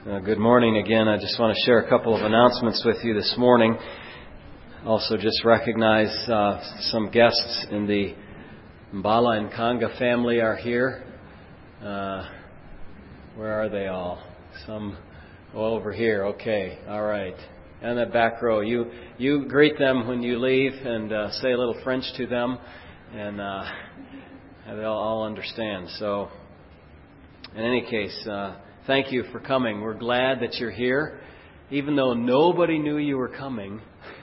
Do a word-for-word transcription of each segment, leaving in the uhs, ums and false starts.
Uh, good morning again. I just want to share a couple of announcements with you this morning. Also just recognize uh, some guests in the Mbala and Kanga family are here. Uh, where are they all? Some oh, over here. Okay. All right. And that back row. You you greet them when you leave and uh, say a little French to them, and uh, they'll all understand. So, in any case, uh, thank you for coming. We're glad that you're here, even though nobody knew you were coming.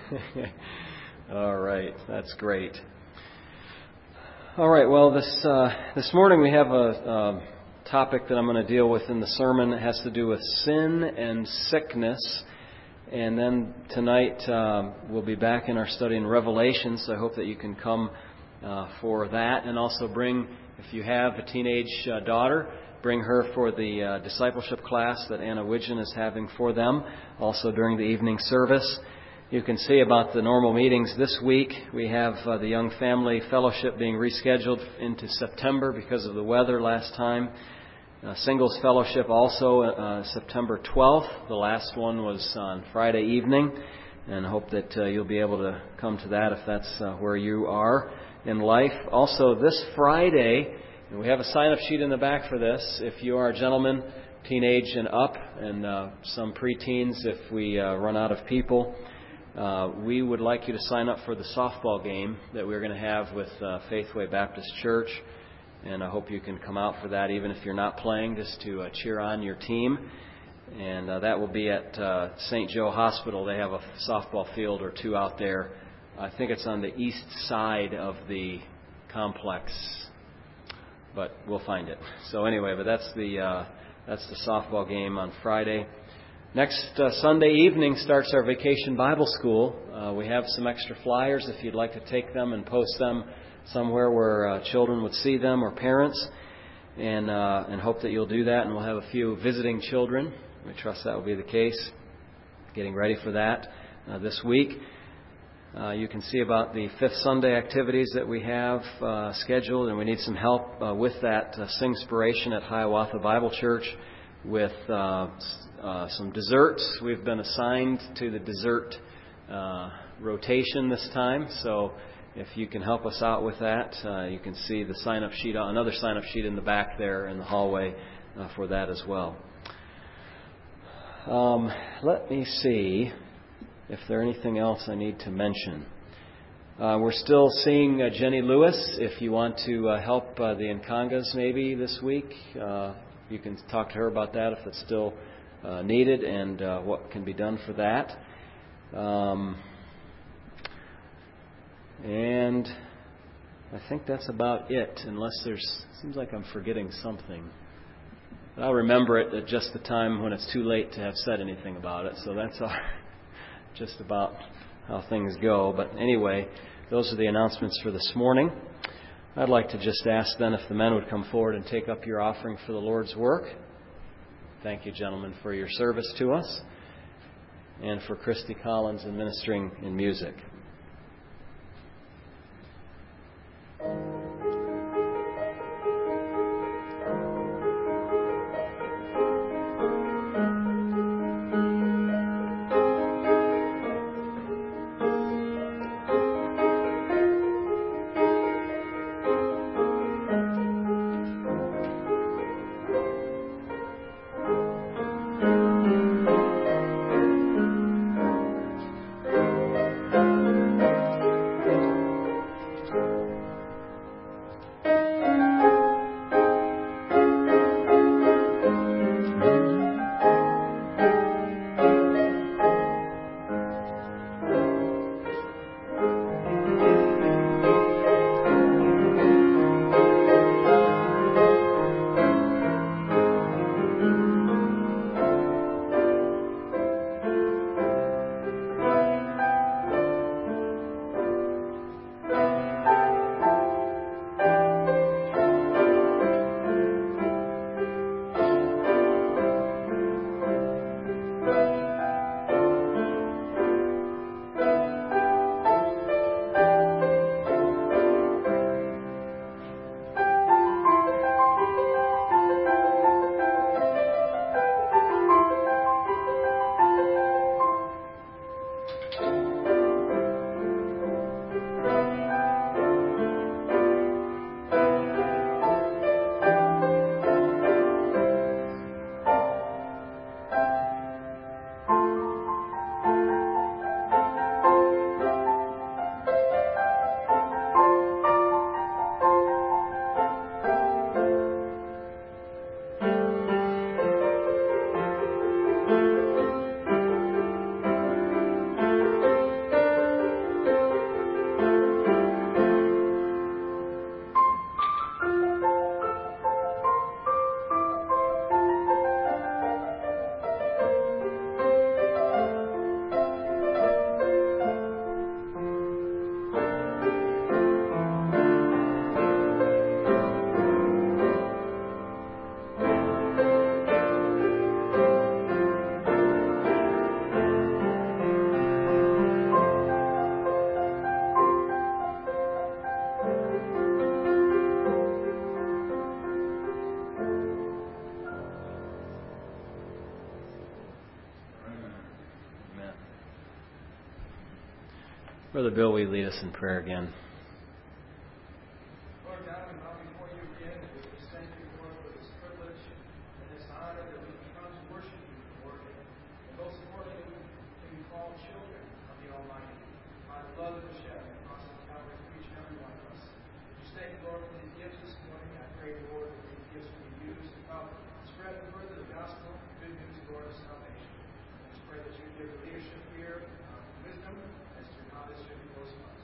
All right, that's great. All right, well, this uh, this morning we have a, a topic that I'm going to deal with in the sermon. It has to do with sin and sickness. And then tonight um, we'll be back in our study in Revelation, so I hope that you can come uh, for that. And also bring, if you have a teenage uh, daughter, bring her for the uh, discipleship class that Anna Widgeon is having for them, also during the evening service. You can see about the normal meetings this week. We have uh, the Young Family Fellowship being rescheduled into September because of the weather last time. Uh, Singles Fellowship also uh, September twelfth. The last one was on Friday evening, and I hope that uh, you'll be able to come to that if that's uh, where you are in life. Also, this Friday, and we have a sign-up sheet in the back for this. If you are a gentleman, teenage and up, and uh, some preteens if we uh, run out of people, uh, we would like you to sign up for the softball game that we're going to have with uh, Faithway Baptist Church. And I hope you can come out for that, even if you're not playing, just to uh, cheer on your team. And uh, that will be at uh, Saint Joe Hospital. They have a softball field or two out there. I think it's on the east side of the complex, but we'll find it. So anyway, but that's the uh, that's the softball game on Friday. Next uh, Sunday evening starts our Vacation Bible School. Uh, we have some extra flyers if you'd like to take them and post them somewhere where uh, children would see them or parents, and uh, and hope that you'll do that. And we'll have a few visiting children. We trust that will be the case. Getting ready for that uh, this week. Uh, you can see about the fifth Sunday activities that we have uh, scheduled, and we need some help uh, with that. Uh, Singspiration at Hiawatha Bible Church with uh, uh, some desserts. We've been assigned to the dessert uh, rotation this time, so if you can help us out with that, uh, you can see the sign-up sheet, another sign-up sheet in the back there in the hallway uh, for that as well. Um, let me see if there's anything else I need to mention. Uh, we're still seeing uh, Jenny Lewis. If you want to uh, help uh, the Nkangas maybe this week, uh, you can talk to her about that if it's still uh, needed and uh, what can be done for that. Um, And I think that's about it, unless there's, seems like I'm forgetting something. But I'll remember it at just the time when it's too late to have said anything about it. So that's all, just about how things go. But anyway, those are the announcements for this morning. I'd like to just ask then if the men would come forward and take up your offering for the Lord's work. Thank you, gentlemen, for your service to us, and for Christy Collins in ministering in music. Thank you. Brother Bill, will you lead us in prayer again? Lord God, we bow before you again, and we just thank you, Lord, for this privilege and this honor that we can come to worship you, Lord. And most importantly, we can be called children of the Almighty by the blood that was shed across the Calvary for each and every one of us. Just thank you, Lord, for these gifts this morning. I pray, Lord, that these gifts will be used to help spread and further the gospel, good news, Lord, of salvation. I just pray that you give the leadership here uh, wisdom as to how this should be goes on.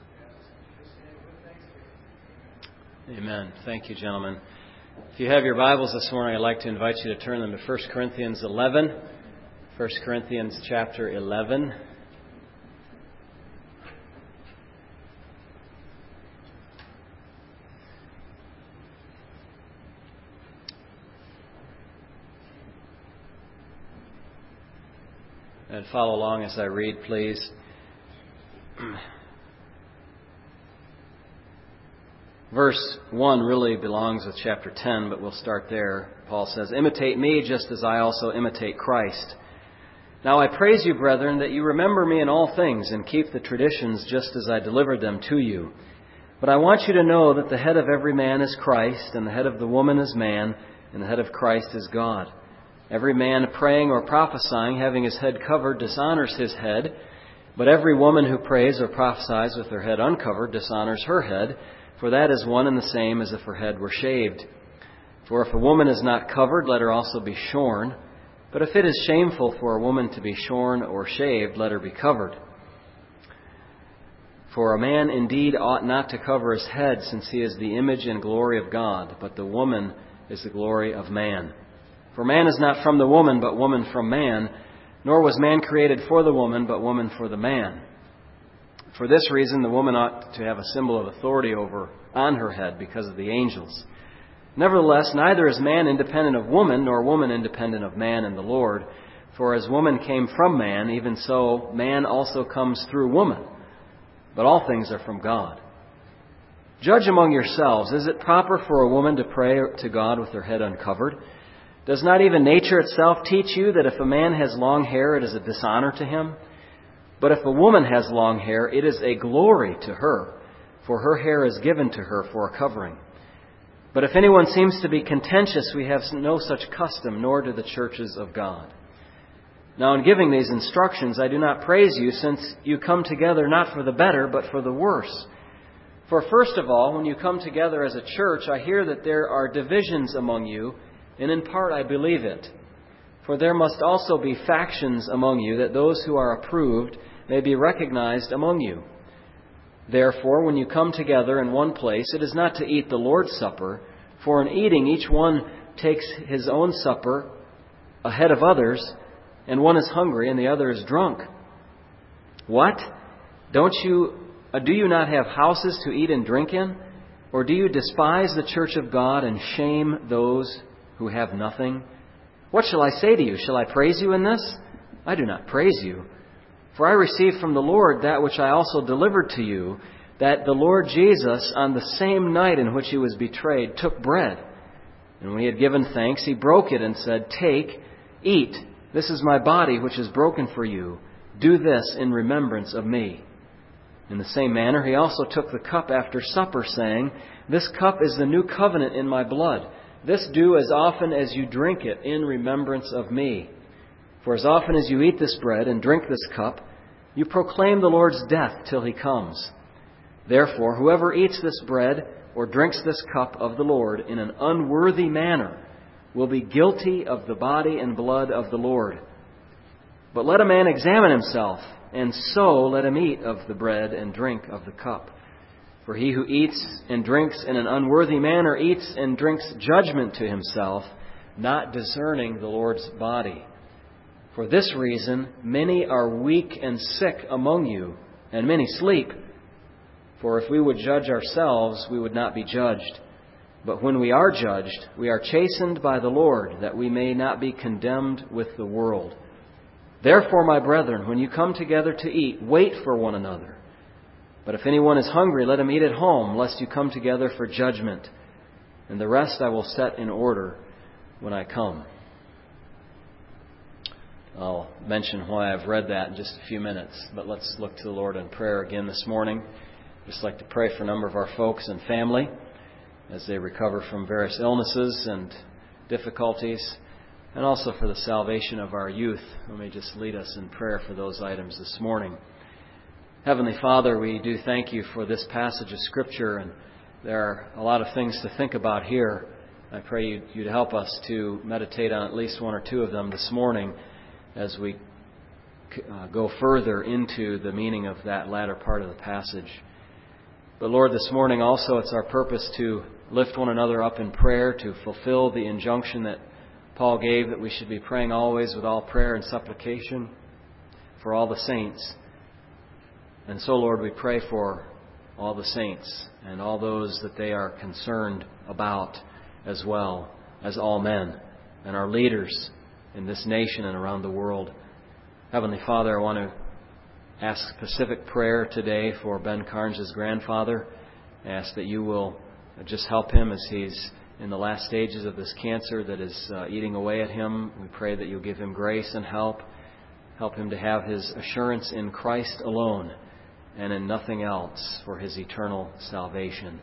Amen. Thank you, gentlemen. If you have your Bibles this morning, I'd like to invite you to turn them to First Corinthians eleven. First Corinthians chapter eleven. And follow along as I read, please. Verse one really belongs with chapter ten, but we'll start there. Paul says, "Imitate me just as I also imitate Christ. Now I praise you, brethren, that you remember me in all things and keep the traditions just as I delivered them to you. But I want you to know that the head of every man is Christ, and the head of the woman is man, and the head of Christ is God. Every man praying or prophesying, having his head covered, dishonors his head. But every woman who prays or prophesies with her head uncovered dishonors her head, for that is one and the same as if her head were shaved. For if a woman is not covered, let her also be shorn. But if it is shameful for a woman to be shorn or shaved, let her be covered. For a man indeed ought not to cover his head, since he is the image and glory of God, but the woman is the glory of man. For man is not from the woman, but woman from man, nor was man created for the woman, but woman for the man. For this reason, the woman ought to have a symbol of authority over on her head because of the angels. Nevertheless, neither is man independent of woman, nor woman independent of man in the Lord. For as woman came from man, even so man also comes through woman. But all things are from God. Judge among yourselves, is it proper for a woman to pray to God with her head uncovered? Does not even nature itself teach you that if a man has long hair, it is a dishonor to him? But if a woman has long hair, it is a glory to her, for her hair is given to her for a covering. But if anyone seems to be contentious, we have no such custom, nor do the churches of God. Now in giving these instructions, I do not praise you, since you come together not for the better, but for the worse. For first of all, when you come together as a church, I hear that there are divisions among you, and in part I believe it. For there must also be factions among you, that those who are approved may be recognized among you. Therefore, when you come together in one place, it is not to eat the Lord's Supper, for in eating each one takes his own supper ahead of others, and one is hungry and the other is drunk. What? Don't you, uh, do you not have houses to eat and drink in? Or do you despise the church of God and shame those who have nothing? What shall I say to you? Shall I praise you in this? I do not praise you. For I received from the Lord that which I also delivered to you, that the Lord Jesus, on the same night in which he was betrayed, took bread. And when he had given thanks, he broke it and said, "Take, eat. This is my body, which is broken for you. Do this in remembrance of me." In the same manner, he also took the cup after supper, saying, "This cup is the new covenant in my blood. This do as often as you drink it in remembrance of me. For as often as you eat this bread and drink this cup, you proclaim the Lord's death till he comes. Therefore, whoever eats this bread or drinks this cup of the Lord in an unworthy manner will be guilty of the body and blood of the Lord. But let a man examine himself, and so let him eat of the bread and drink of the cup. For he who eats and drinks in an unworthy manner eats and drinks judgment to himself, not discerning the Lord's body. For this reason, many are weak and sick among you, and many sleep. For if we would judge ourselves, we would not be judged. But when we are judged, we are chastened by the Lord, that we may not be condemned with the world. Therefore, my brethren, when you come together to eat, wait for one another. But if anyone is hungry, let him eat at home, lest you come together for judgment. And the rest I will set in order when I come." I'll mention why I've read that in just a few minutes. But let's look to the Lord in prayer again this morning. Just like to pray for a number of our folks and family as they recover from various illnesses and difficulties, and also for the salvation of our youth. Let me just lead us in prayer for those items this morning. Heavenly Father, we do thank you for this passage of Scripture, and there are a lot of things to think about here. I pray you'd, you'd help us to meditate on at least one or two of them this morning as we uh, go further into the meaning of that latter part of the passage. But Lord, this morning also it's our purpose to lift one another up in prayer, to fulfill the injunction that Paul gave that we should be praying always with all prayer and supplication for all the saints. And so, Lord, we pray for all the saints and all those that they are concerned about, as well as all men and our leaders in this nation and around the world. Heavenly Father, I want to ask specific prayer today for Ben Carnes' grandfather. I ask that you will just help him as he's in the last stages of this cancer that is uh, eating away at him. We pray that you'll give him grace and help. Help him to have his assurance in Christ alone and in nothing else for his eternal salvation.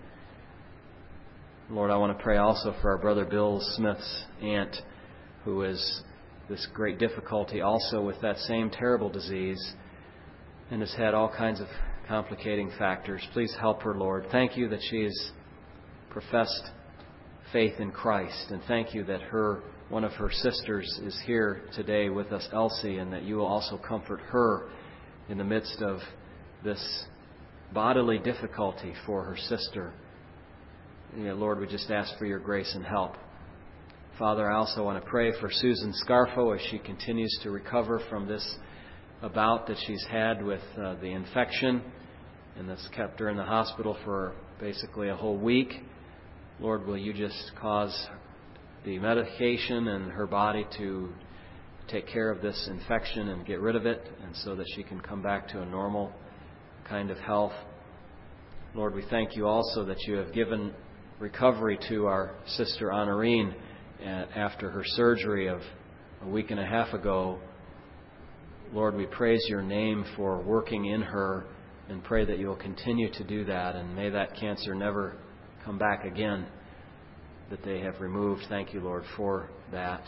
Lord, I want to pray also for our brother Bill Smith's aunt, who is this great difficulty also with that same terrible disease and has had all kinds of complicating factors. Please help her, Lord. Thank you that she has professed faith in Christ, and thank you that her one of her sisters is here today with us, Elsie, and that you will also comfort her in the midst of this bodily difficulty for her sister. And yet, Lord, we just ask for your grace and help. Father, I also want to pray for Susan Scarfo as she continues to recover from this bout that she's had with uh, the infection, and that's kept her in the hospital for basically a whole week. Lord, will you just cause the medication and her body to take care of this infection and get rid of it, and so that she can come back to a normal kind of health. Lord, we thank you also that you have given recovery to our sister Honorine after her surgery of a week and a half ago. Lord, we praise your name for working in her and pray that you will continue to do that, and may that cancer never come back again that they have removed. Thank you, Lord, for that.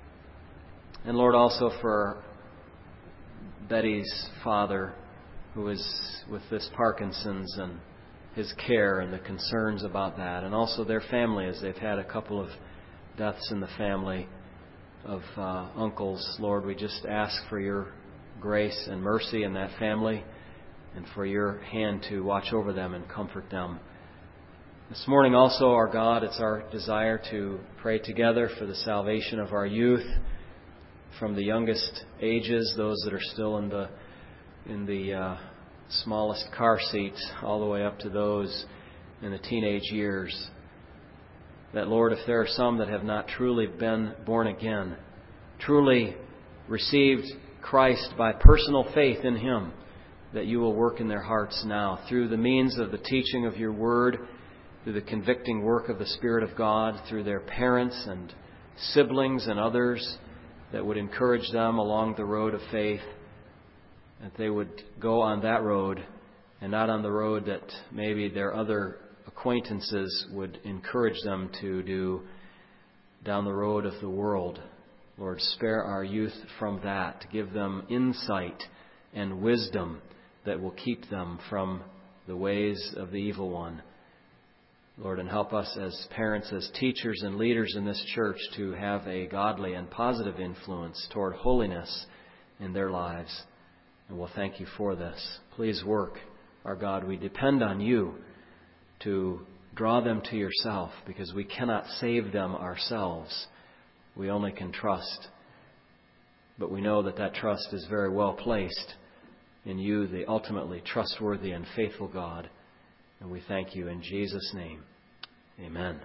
And Lord, also for Betty's father, who is with this Parkinson's, and his care and the concerns about that, and also their family as they've had a couple of deaths in the family of uh, uncles. Lord, we just ask for your grace and mercy in that family and for your hand to watch over them and comfort them. This morning also, our God, it's our desire to pray together for the salvation of our youth, from the youngest ages, those that are still in the in the uh, smallest car seats, all the way up to those in the teenage years. That, Lord, if there are some that have not truly been born again, truly received Christ by personal faith in Him, that you will work in their hearts now through the means of the teaching of your Word, through the convicting work of the Spirit of God, through their parents and siblings and others that would encourage them along the road of faith, that they would go on that road and not on the road that maybe their other acquaintances would encourage them to do down the road of the world. Lord, spare our youth from that. Give them insight and wisdom that will keep them from the ways of the evil one. Lord, and help us as parents, as teachers and leaders in this church to have a godly and positive influence toward holiness in their lives. And we'll thank you for this. Please work, our God. We depend on you to draw them to yourself, because we cannot save them ourselves. We only can trust. But we know that that trust is very well placed in you, the ultimately trustworthy and faithful God. And we thank you in Jesus' name. Amen.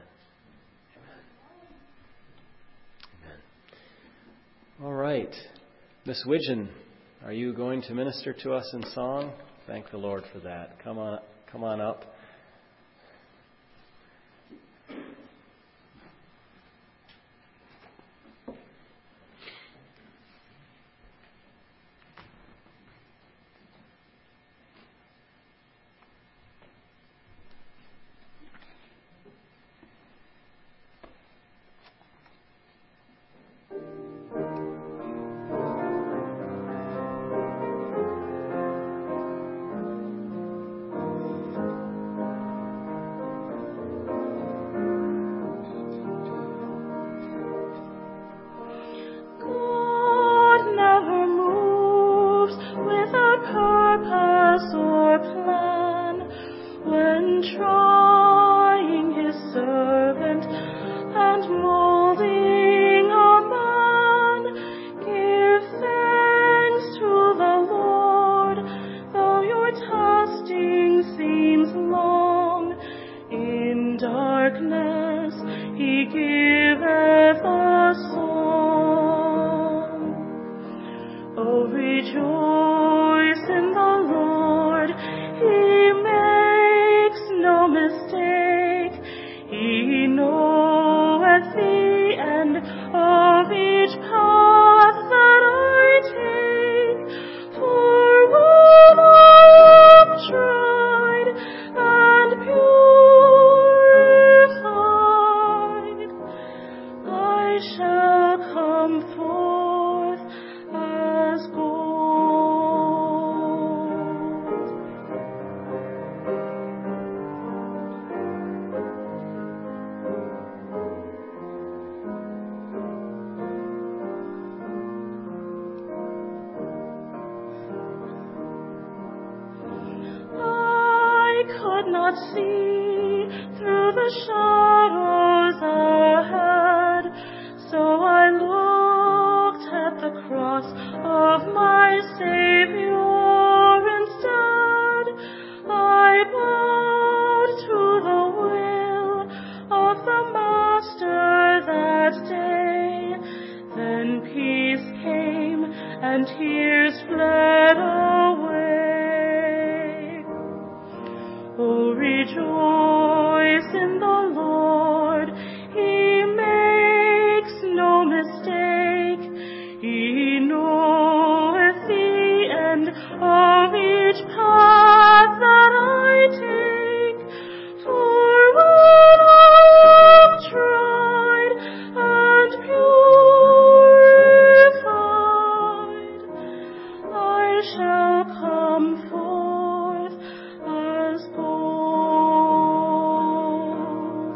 Amen. All right. Miss Widgeon, are you going to minister to us in song? Thank the Lord for that. Come on, come on up. with a song. Oh, rejoice in the Lord. He makes no mistake. He knoweth the end of each path that I take. For when I am tried and purified, I shall come forth as gold. I could not see through the shadows ahead, so I looked at the cross of my Savior instead. I bowed to the will of the Master that day. Then peace came and tears fled away. Oh, rejoice in the Lord. He makes no mistake. He knoweth the end of each path that I take. For when I am tried and purified, I shall come forth as gold.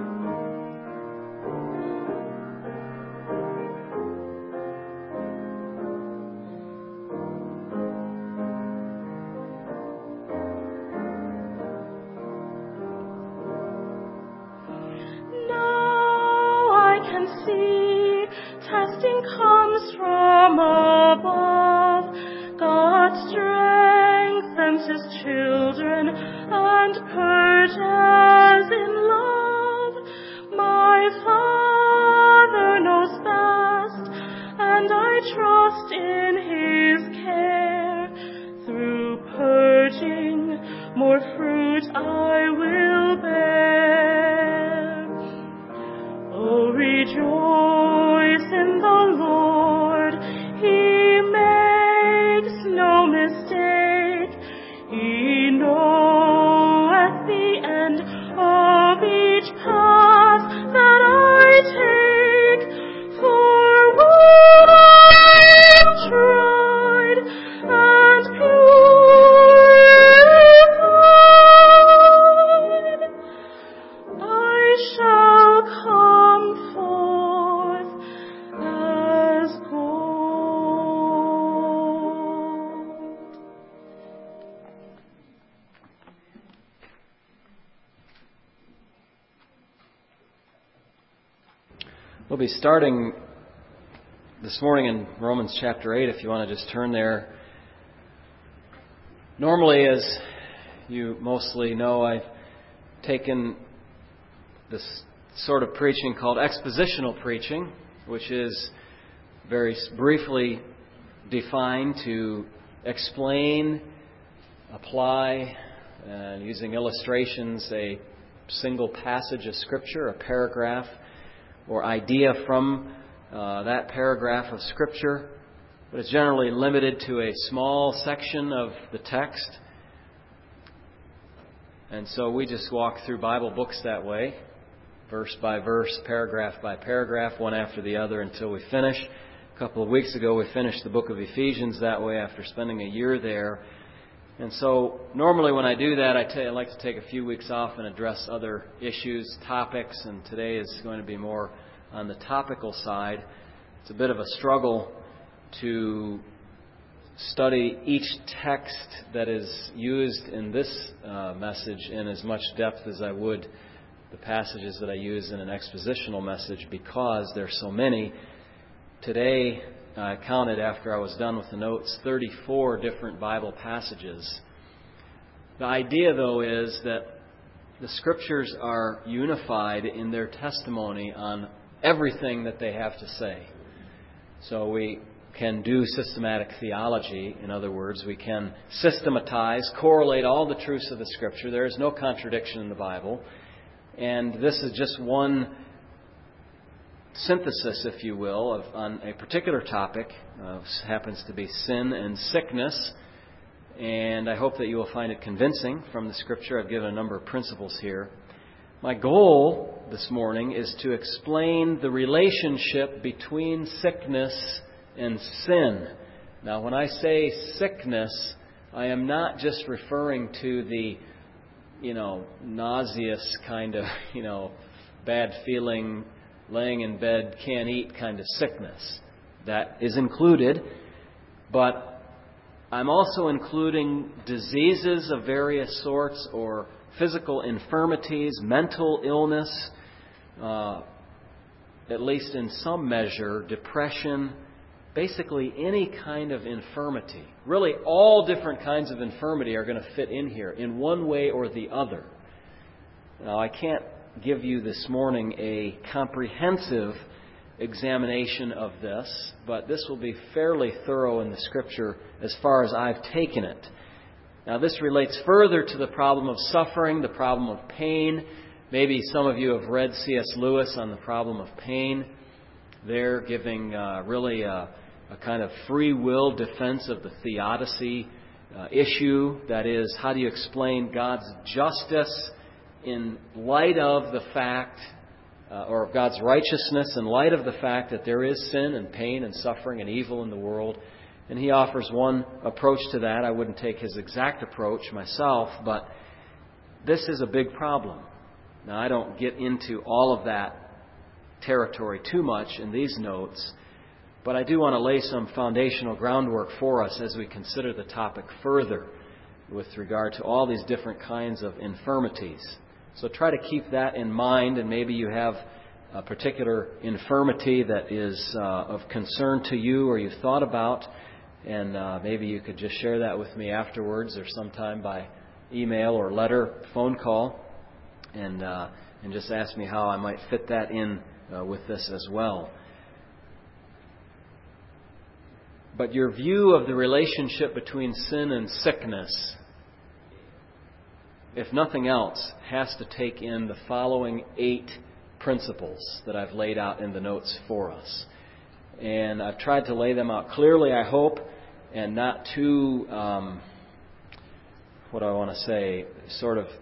Now I can see testing comes from above. God strengthens His children and purges in love. My Father knows best, and I trust in His care. Through purging, more fruit I will bear. Oh, rejoice in the Lord. He makes no mistake. He knoweth the end of each path that I take. For when I am tried and purified, I shall come forth as gold. We'll be starting this morning in Romans chapter eight, if you want to just turn there. Normally, as you mostly know, I've taken this sort of preaching called expositional preaching, which is very briefly defined to explain, apply, and using illustrations, a single passage of Scripture, a paragraph or idea from uh, that paragraph of Scripture, but it's generally limited to a small section of the text. And so we just walk through Bible books that way, verse by verse, paragraph by paragraph, one after the other until we finish. A couple of weeks ago we finished the book of Ephesians that way after spending a year there. And so normally when I do that, I, t- I like to take a few weeks off and address other issues, topics, and today is going to be more on the topical side. It's a bit of a struggle to study each text that is used in this uh, message in as much depth as I would the passages that I use in an expositional message because there's so many. Today, I counted after I was done with the notes thirty-four different Bible passages. The idea, though, is that the Scriptures are unified in their testimony on everything that they have to say. So we can do systematic theology. In other words, we can systematize, correlate all the truths of the Scripture. There is no contradiction in the Bible. And this is just one synthesis, if you will, of on a particular topic. Uh, happens to be sin and sickness. And I hope that you will find it convincing from the Scripture. I've given a number of principles here. My goal this morning is to explain the relationship between sickness and sin. Now, when I say sickness, I am not just referring to the, you know, nauseous kind of, you know, bad feeling, laying in bed, can't eat kind of sickness. That is included, but I'm also including diseases of various sorts or physical infirmities, mental illness, uh, at least in some measure, depression, basically any kind of infirmity. Really, all different kinds of infirmity are going to fit in here in one way or the other. Now, I can't give you this morning a comprehensive examination of this, but this will be fairly thorough in the Scripture as far as I've taken it. Now, this relates further to the problem of suffering, the problem of pain. Maybe some of you have read C S Lewis on the problem of pain. They're giving uh, really a, a kind of free will defense of the theodicy uh, issue. That is, how do you explain God's justice in light of the fact Uh, or of God's righteousness in light of the fact that there is sin and pain and suffering and evil in the world. And he offers one approach to that. I wouldn't take his exact approach myself, but this is a big problem. Now, I don't get into all of that territory too much in these notes, but I do want to lay some foundational groundwork for us as we consider the topic further with regard to all these different kinds of infirmities. So try to keep that in mind, and maybe you have a particular infirmity that is uh, of concern to you or you've thought about, and uh, maybe you could just share that with me afterwards or sometime by email or letter, phone call, and uh, and just ask me how I might fit that in uh, with this as well. But your view of the relationship between sin and sickness, if nothing else, has to take in the following eight principles that I've laid out in the notes for us. And I've tried to lay them out clearly, I hope, and not too, um, what do I want to say, sort of,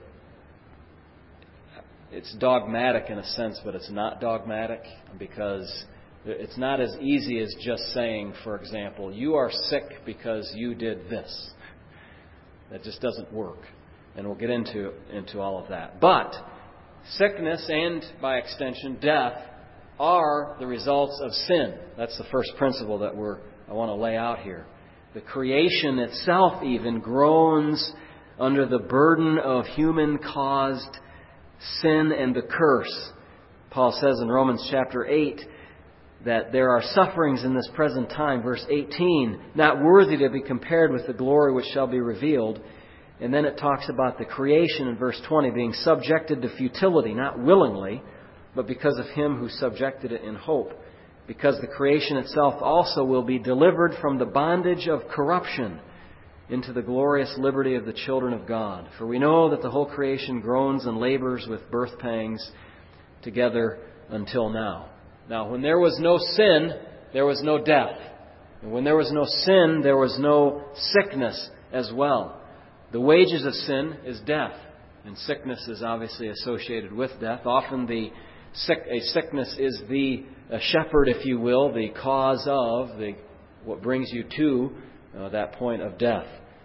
it's dogmatic in a sense, but it's not dogmatic, because it's not as easy as just saying, for example, you are sick because you did this. That just doesn't work. And we'll get into into all of that. But sickness and, by extension, death are the results of sin. That's the first principle that we're I want to lay out here. The creation itself even groans under the burden of human-caused sin and the curse. Paul says in Romans chapter eight that there are sufferings in this present time, verse eighteen, not worthy to be compared with the glory which shall be revealed. And then it talks about the creation in verse twenty being subjected to futility, not willingly, but because of Him who subjected it in hope. Because the creation itself also will be delivered from the bondage of corruption into the glorious liberty of the children of God. For we know that the whole creation groans and labors with birth pangs together until now. Now, when there was no sin, there was no death. And when there was no sin, there was no sickness as well. The wages of sin is death, and sickness is obviously associated with death. Often the sick, a sickness is the a shepherd, if you will, the cause of the what brings you to uh, that point of death.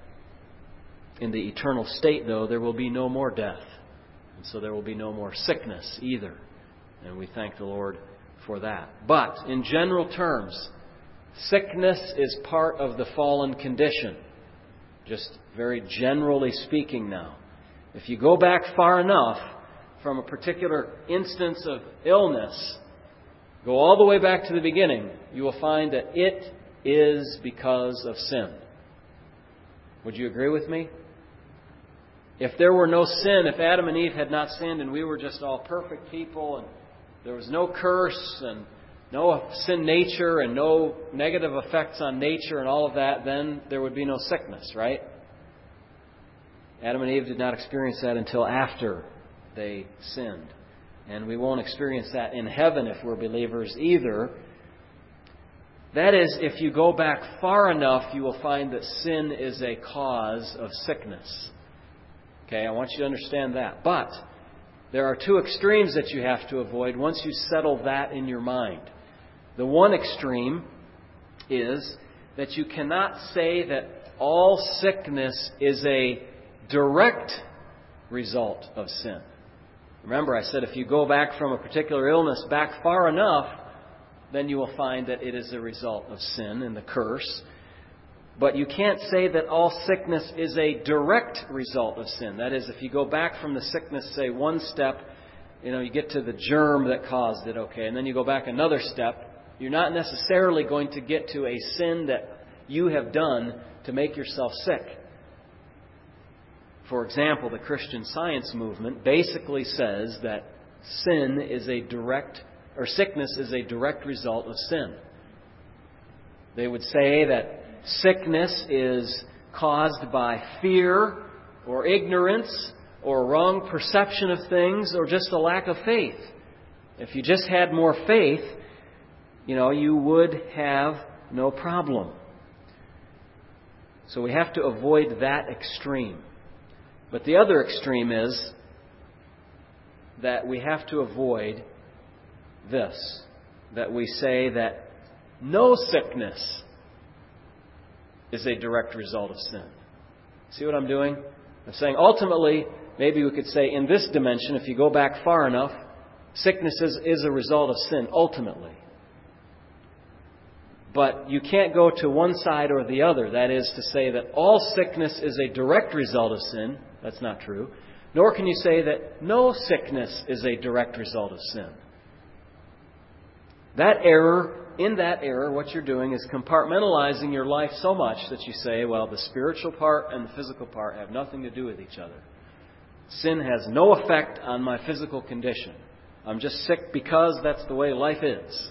In the eternal state, though, there will be no more death, and so there will be no more sickness either. And we thank the Lord for that. But in general terms, sickness is part of the fallen condition. Just very generally speaking now. If you go back far enough from a particular instance of illness, go all the way back to the beginning, you will find that it is because of sin. Would you agree with me? If there were no sin, if Adam and Eve had not sinned and we were just all perfect people and there was no curse and no sin nature and no negative effects on nature and all of that, then there would be no sickness, right? Adam and Eve did not experience that until after they sinned. And we won't experience that in heaven if we're believers either. That is, if you go back far enough, you will find that sin is a cause of sickness. Okay, I want you to understand that. But there are two extremes that you have to avoid once you settle that in your mind. The one extreme is that you cannot say that all sickness is a direct result of sin. Remember, I said if you go back from a particular illness back far enough, then you will find that it is a result of sin and the curse. But you can't say that all sickness is a direct result of sin. That is, if you go back from the sickness, say, one step, you know, you get to the germ that caused it, okay, and then you go back another step, you're not necessarily going to get to a sin that you have done to make yourself sick. For example, the Christian Science movement basically says that sin is a direct, or sickness is a direct result of sin. They would say that sickness is caused by fear or ignorance or wrong perception of things or just a lack of faith. If you just had more faith, you know, you would have no problem. So we have to avoid that extreme. But the other extreme is that we have to avoid this, that we say that no sickness is a direct result of sin. See what I'm doing? I'm saying ultimately, maybe we could say in this dimension, if you go back far enough, sickness is, is a result of sin, ultimately. But you can't go to one side or the other. That is to say that all sickness is a direct result of sin. That's not true. Nor can you say that no sickness is a direct result of sin. That error, in that error, what you're doing is compartmentalizing your life so much that you say, well, the spiritual part and the physical part have nothing to do with each other. Sin has no effect on my physical condition. I'm just sick because that's the way life is.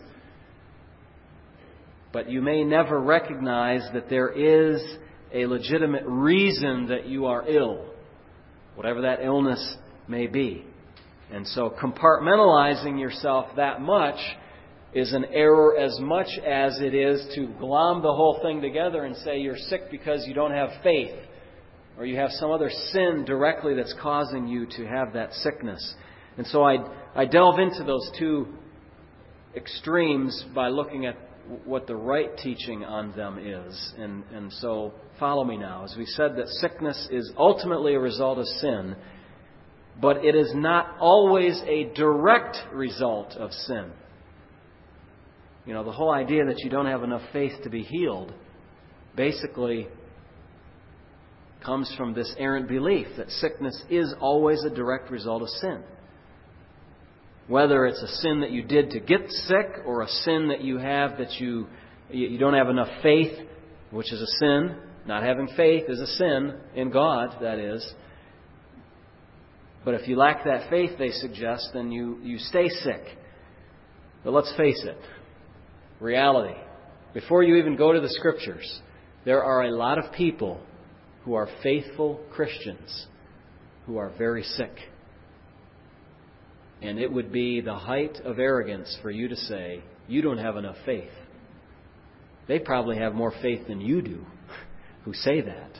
But you may never recognize that there is a legitimate reason that you are ill, whatever that illness may be. And so compartmentalizing yourself that much is an error as much as it is to glom the whole thing together and say you're sick because you don't have faith or you have some other sin directly that's causing you to have that sickness. And so I, I delve into those two extremes by looking at what the right teaching on them is. And, and so follow me now. As we said, that sickness is ultimately a result of sin, but it is not always a direct result of sin. You know, the whole idea that you don't have enough faith to be healed basically comes from this errant belief that sickness is always a direct result of sin. Whether it's a sin that you did to get sick or a sin that you have that you you don't have enough faith, which is a sin. Not having faith is a sin in God, that is. But if you lack that faith, they suggest, then you, you stay sick. But let's face it. Reality. Before you even go to the Scriptures, there are a lot of people who are faithful Christians who are very sick. And it would be the height of arrogance for you to say, you don't have enough faith. They probably have more faith than you do who say that.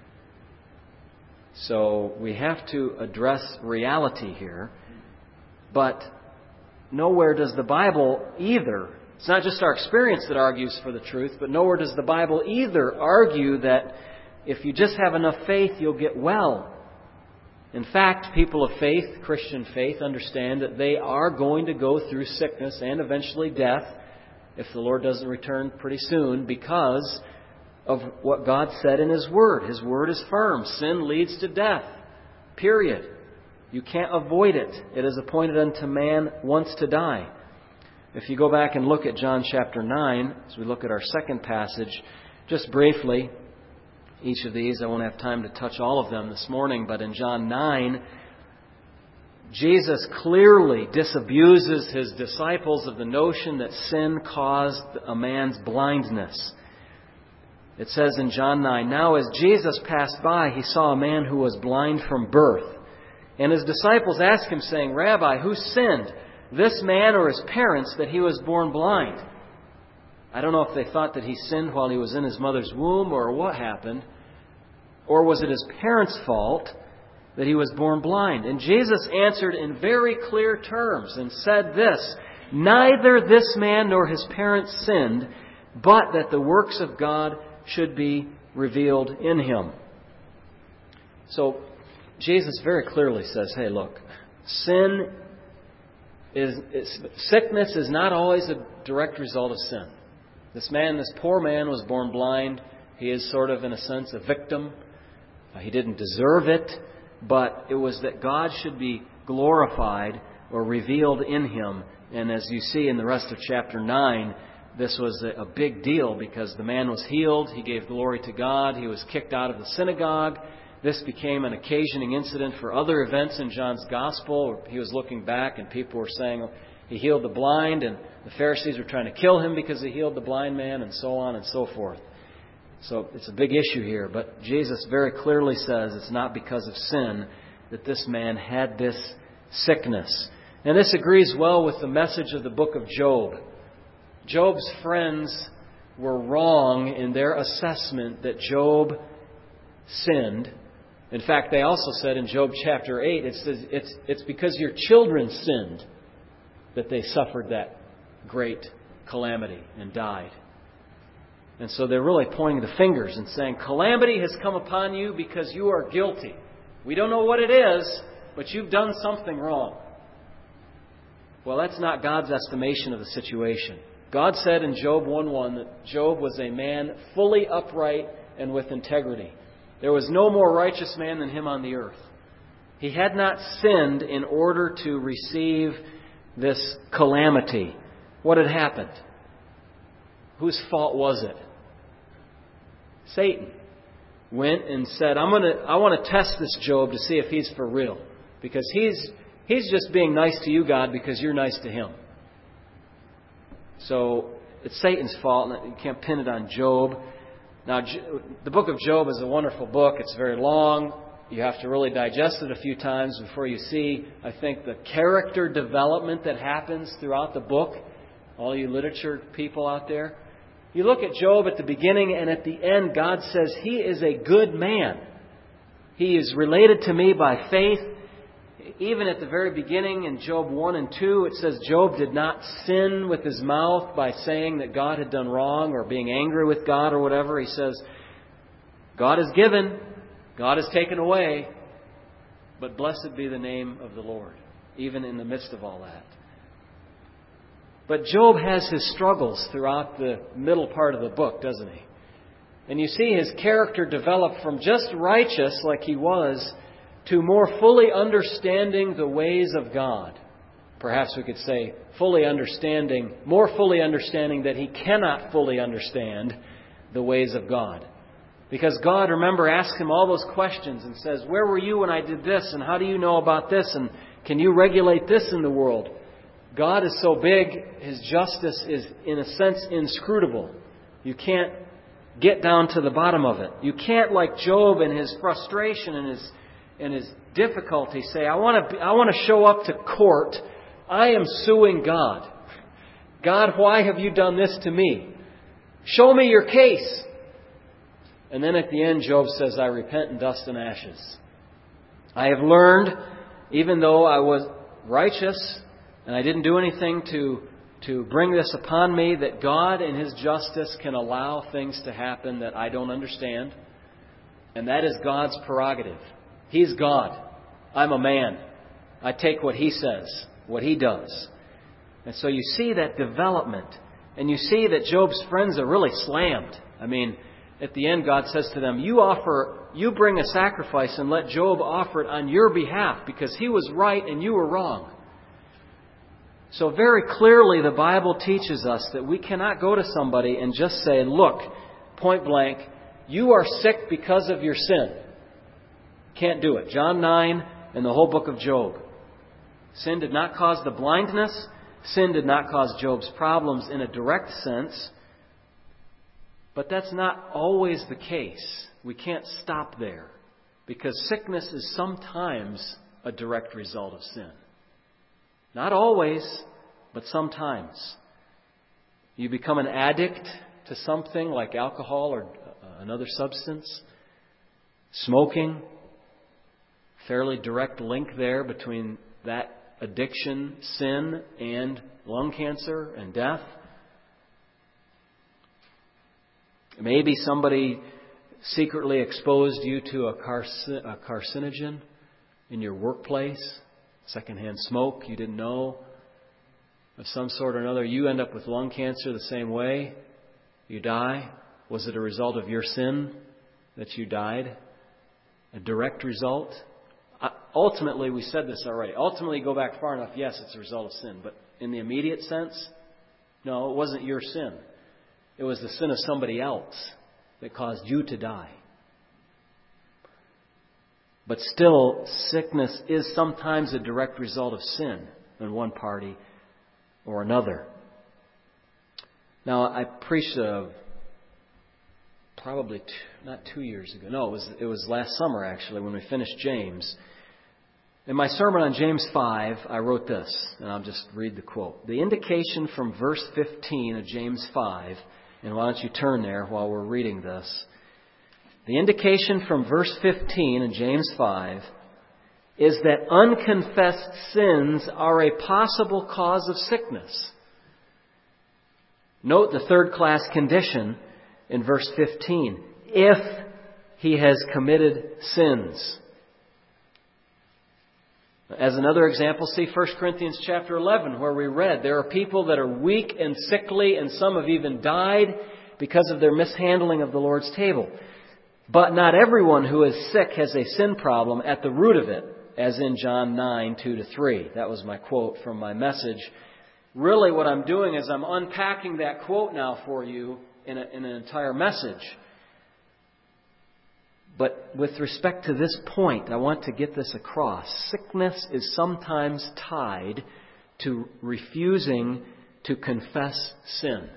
So we have to address reality here. But nowhere does the Bible either, it's not just our experience that argues for the truth, but nowhere does the Bible either argue that if you just have enough faith, you'll get well. In fact, people of faith, Christian faith, understand that they are going to go through sickness and eventually death if the Lord doesn't return pretty soon because of what God said in His Word. His Word is firm. Sin leads to death. Period. You can't avoid it. It is appointed unto man once to die. If you go back and look at John chapter nine, as we look at our second passage, just briefly, each of these, I won't have time to touch all of them this morning, but in John nine, Jesus clearly disabuses His disciples of the notion that sin caused a man's blindness. It says in John nine, "Now as Jesus passed by, He saw a man who was blind from birth. And His disciples asked Him, saying, 'Rabbi, who sinned, this man or his parents, that he was born blind?'" I don't know if they thought that he sinned while he was in his mother's womb or what happened. Or was it his parents' fault that he was born blind? And Jesus answered in very clear terms and said this, "Neither this man nor his parents sinned, but that the works of God should be revealed in him." So Jesus very clearly says, hey, look, sin is, is sickness is not always a direct result of sin. This man, this poor man, was born blind. He is sort of, in a sense, a victim. Uh, he didn't deserve it, but it was that God should be glorified or revealed in him. And as you see in the rest of chapter nine, this was a, a big deal because the man was healed. He gave glory to God. He was kicked out of the synagogue. This became an occasioning incident for other events in John's Gospel. He was looking back and people were saying he healed the blind, and the Pharisees were trying to kill him because he healed the blind man, and so on and so forth. So it's a big issue here. But Jesus very clearly says it's not because of sin that this man had this sickness. And this agrees well with the message of the book of Job. Job's friends were wrong in their assessment that Job sinned. In fact, they also said in Job chapter eight, it says it's, it's because your children sinned that they suffered that great calamity and died. And so they're really pointing the fingers and saying, calamity has come upon you because you are guilty. We don't know what it is, but you've done something wrong. Well, that's not God's estimation of the situation. God said in Job one one that Job was a man fully upright and with integrity. There was no more righteous man than him on the earth. He had not sinned in order to receive this calamity. What had happened? Whose fault was it? Satan went and said, I'm gonna I want to test this Job to see if he's for real. Because he's he's just being nice to you, God, because you're nice to him. So it's Satan's fault. You can't pin it on Job. Now, the book of Job is a wonderful book. It's very long. You have to really digest it a few times before you see, I think, the character development that happens throughout the book. All you literature people out there. You look at Job at the beginning and at the end, God says he is a good man. He is related to me by faith. Even at the very beginning in Job one and two, it says Job did not sin with his mouth by saying that God had done wrong or being angry with God or whatever. He says, God has given, God has taken away, but blessed be the name of the Lord, even in the midst of all that. But Job has his struggles throughout the middle part of the book, doesn't he? And you see his character develop from just righteous like he was to more fully understanding the ways of God. Perhaps we could say fully understanding, more fully understanding that he cannot fully understand the ways of God. Because God, remember, asks him all those questions and says, where were you when I did this? And how do you know about this? And can you regulate this in the world? God is so big, His justice is, in a sense, inscrutable. You can't get down to the bottom of it. You can't, like Job in his frustration and his and his difficulty, say, I want to I want to show up to court. I am suing God. God, why have you done this to me? Show me your case. And then at the end, Job says, I repent in dust and ashes. I have learned, even though I was righteous and I didn't do anything to, to bring this upon me, that God in His justice can allow things to happen that I don't understand. And that is God's prerogative. He's God. I'm a man. I take what He says, what He does. And so you see that development. And you see that Job's friends are really slammed. I mean, at the end, God says to them, you offer, you bring a sacrifice and let Job offer it on your behalf because he was right and you were wrong. So very clearly the Bible teaches us that we cannot go to somebody and just say, look, point blank, you are sick because of your sin. Can't do it. John nine and the whole book of Job. Sin did not cause the blindness. Sin did not cause Job's problems in a direct sense. But that's not always the case. We can't stop there, because sickness is sometimes a direct result of sin. Not always, but sometimes. You become an addict to something like alcohol or another substance. Smoking. Fairly direct link there between that addiction, sin, and lung cancer and death. Maybe somebody secretly exposed you to a, carcin- a carcinogen in your workplace, secondhand smoke you didn't know, of some sort or another. You end up with lung cancer the same way. You die. Was it a result of your sin that you died? A direct result? Uh, ultimately, we said this already. Ultimately, go back far enough, yes, it's a result of sin. But in the immediate sense, no, it wasn't your sin. It was the sin of somebody else that caused you to die. But still, sickness is sometimes a direct result of sin in one party or another. Now, I preached a, probably two, not two years ago. No, it was it was last summer actually when we finished James. In my sermon on James five, I wrote this, and I'll just read the quote. The indication from verse fifteen of James five, and why don't you turn there while we're reading this. The indication from verse fifteen in James five is that unconfessed sins are a possible cause of sickness. Note the third-class condition in verse fifteen. If he has committed sins. As another example, see First Corinthians chapter eleven, where we read, there are people that are weak and sickly, and some have even died because of their mishandling of the Lord's table. But not everyone who is sick has a sin problem at the root of it, as in John nine, two to three. That was my quote from my message. Really what I'm doing is I'm unpacking that quote now for you in, a, in an entire message. But with respect to this point, I want to get this across. Sickness is sometimes tied to refusing to confess sin.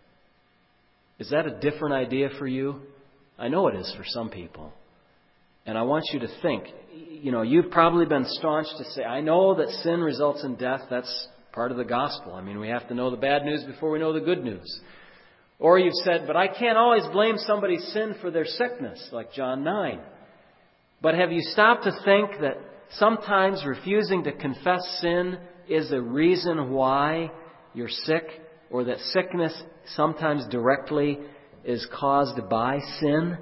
Is that a different idea for you? I know it is for some people. And I want you to think, you know, you've probably been staunch to say, I know that sin results in death. That's part of the gospel. I mean, we have to know the bad news before we know the good news. Or you've said, but I can't always blame somebody's sin for their sickness, like John nine. But have you stopped to think that sometimes refusing to confess sin is a reason why you're sick, or that sickness sometimes directly is caused by sin?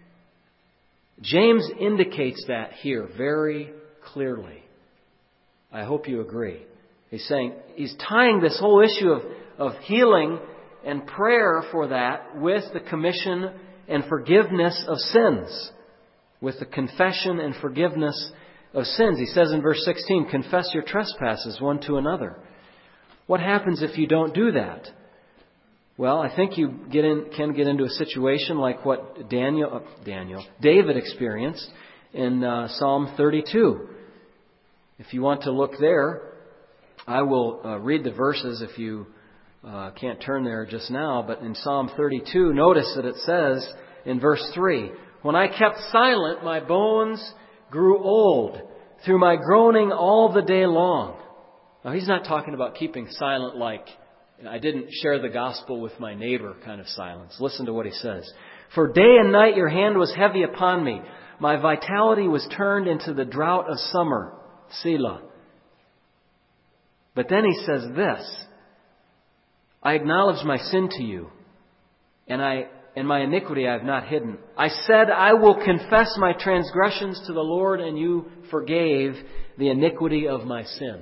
James indicates that here very clearly. I hope you agree. He's saying, he's tying this whole issue of, of healing and prayer for that with the commission and forgiveness of sins. With the confession and forgiveness of sins. He says in verse sixteen, confess your trespasses one to another. What happens if you don't do that? Well, I think you get in, can get into a situation like what Daniel, uh, Daniel, David experienced in uh, Psalm thirty-two. If you want to look there, I will uh, read the verses if you uh, can't turn there just now. But in Psalm thirty-two, notice that it says in verse three, when I kept silent, my bones grew old through my groaning all the day long. Now, he's not talking about keeping silent like I didn't share the gospel with my neighbor kind of silence. Listen to what he says. For day and night your hand was heavy upon me. My vitality was turned into the drought of summer. Selah. But then he says this. I acknowledge my sin to you, and I and my iniquity I have not hidden. I said, I will confess my transgressions to the Lord, and you forgave the iniquity of my sin.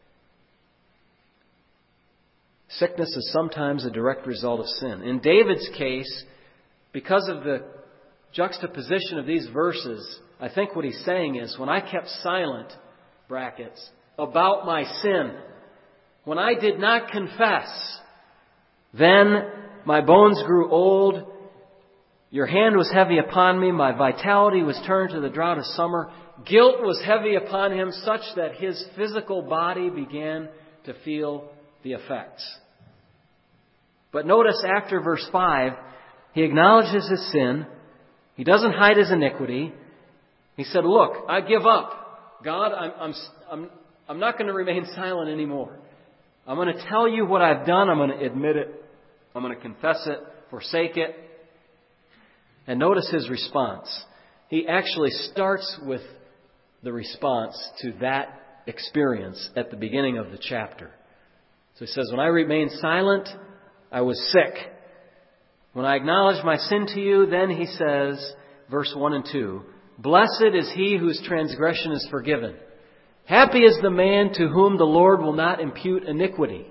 Sickness is sometimes a direct result of sin. In David's case, because of the juxtaposition of these verses, I think what he's saying is, when I kept silent, brackets, about my sin, when I did not confess, then my bones grew old, your hand was heavy upon me, my vitality was turned to the drought of summer. guilt was heavy upon him such that his physical body began to feel the effects. But notice after verse five, he acknowledges his sin. He doesn't hide his iniquity. He said, look, I give up. God, I'm, I'm, I'm, I'm not going to remain silent anymore. I'm going to tell you what I've done. I'm going to admit it. I'm going to confess it, forsake it. And notice his response. He actually starts with the response to that experience at the beginning of the chapter. So he says, when I remained silent, I was sick. When I acknowledged my sin to you, then he says, verse one and two, blessed is he whose transgression is forgiven. Happy is the man to whom the Lord will not impute iniquity.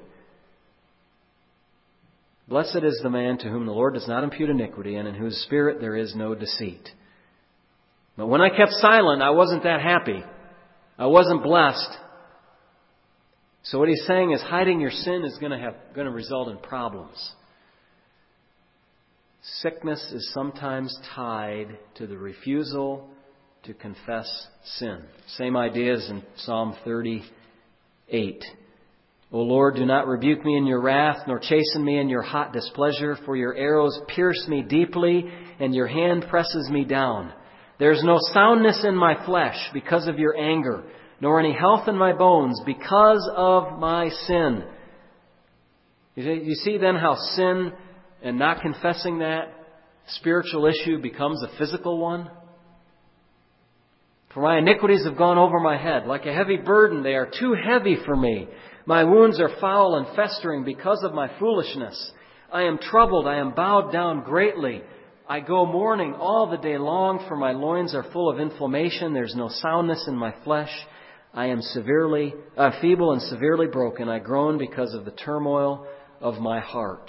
Blessed is the man to whom the Lord does not impute iniquity, and in whose spirit there is no deceit. But when I kept silent, I wasn't that happy. I wasn't blessed. So what he's saying is hiding your sin is going to have going to result in problems. Sickness is sometimes tied to the refusal to confess sin. Same ideas in Psalm thirty-eight. O Lord, do not rebuke me in your wrath, nor chasten me in your hot displeasure, for your arrows pierce me deeply, and your hand presses me down. There is no soundness in my flesh because of your anger, nor any health in my bones because of my sin. You see then how sin and not confessing that spiritual issue becomes a physical one? For my iniquities have gone over my head. Like a heavy burden, they are too heavy for me. My wounds are foul and festering because of my foolishness. I am troubled. I am bowed down greatly. I go mourning all the day long, for my loins are full of inflammation. There's no soundness in my flesh. I am severely, uh, feeble and severely broken. I groan because of the turmoil of my heart.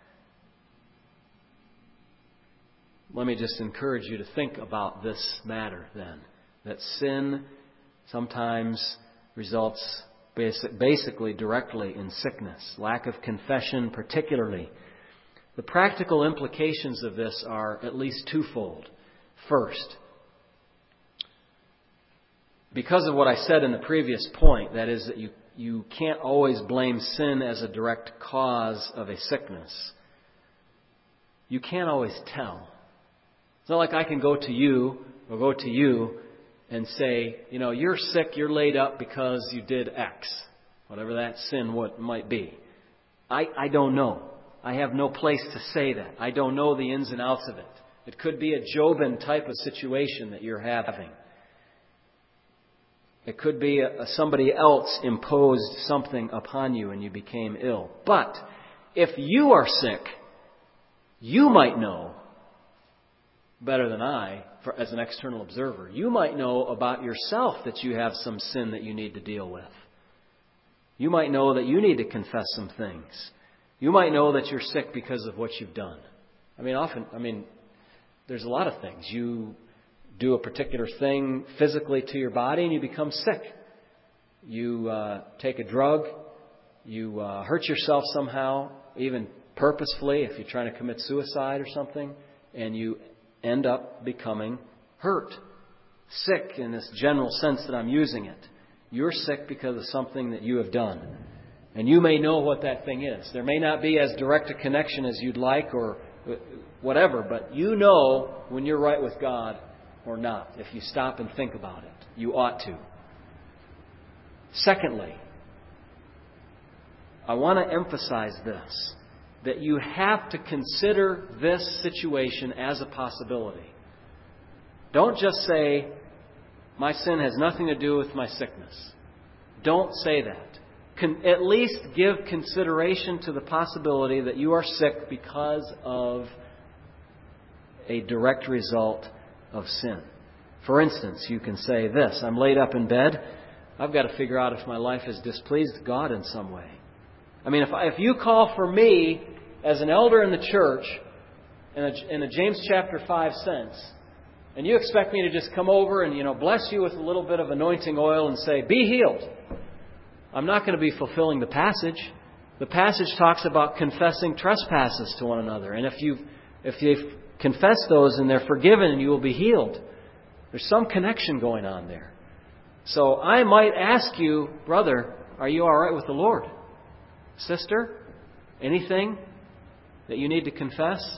Let me just encourage you to think about this matter then. That sin sometimes results basic, basically directly in sickness. Lack of confession particularly. The practical implications of this are at least twofold. First, because of what I said in the previous point, that is that you, you can't always blame sin as a direct cause of a sickness. You can't always tell. It's not like I can go to you or go to you and say, you know, you're sick, you're laid up because you did X, whatever that sin what might be. I, I don't know. I have no place to say that. I don't know the ins and outs of it. It could be a Jobin type of situation that you're having. It could be a, a somebody else imposed something upon you and you became ill. But if you are sick, you might know better than I, for, as an external observer. You might know about yourself that you have some sin that you need to deal with. You might know that you need to confess some things. You might know that you're sick because of what you've done. I mean, often, I mean, there's a lot of things. You do a particular thing physically to your body and you become sick. You uh, take a drug. You uh, hurt yourself somehow, even purposefully, if you're trying to commit suicide or something, and you end up becoming hurt. Sick in this general sense that I'm using it. You're sick because of something that you have done. And you may know what that thing is. There may not be as direct a connection as you'd like or whatever, but you know when you're right with God or not. If you stop and think about it, you ought to. Secondly, I want to emphasize this, that you have to consider this situation as a possibility. Don't just say, my sin has nothing to do with my sickness. Don't say that. Can at least give consideration to the possibility that you are sick because of a direct result of sin. For instance, you can say this, I'm laid up in bed. I've got to figure out if my life has displeased God in some way. I mean, if, I, if you call for me as an elder in the church in a, in a James chapter five sense, and you expect me to just come over and, you know, bless you with a little bit of anointing oil and say, be healed, I'm not going to be fulfilling the passage. The passage talks about confessing trespasses to one another. And if you if you confess those and they're forgiven, you will be healed. There's some connection going on there. So I might ask you, brother, are you all right with the Lord? Sister, anything that you need to confess?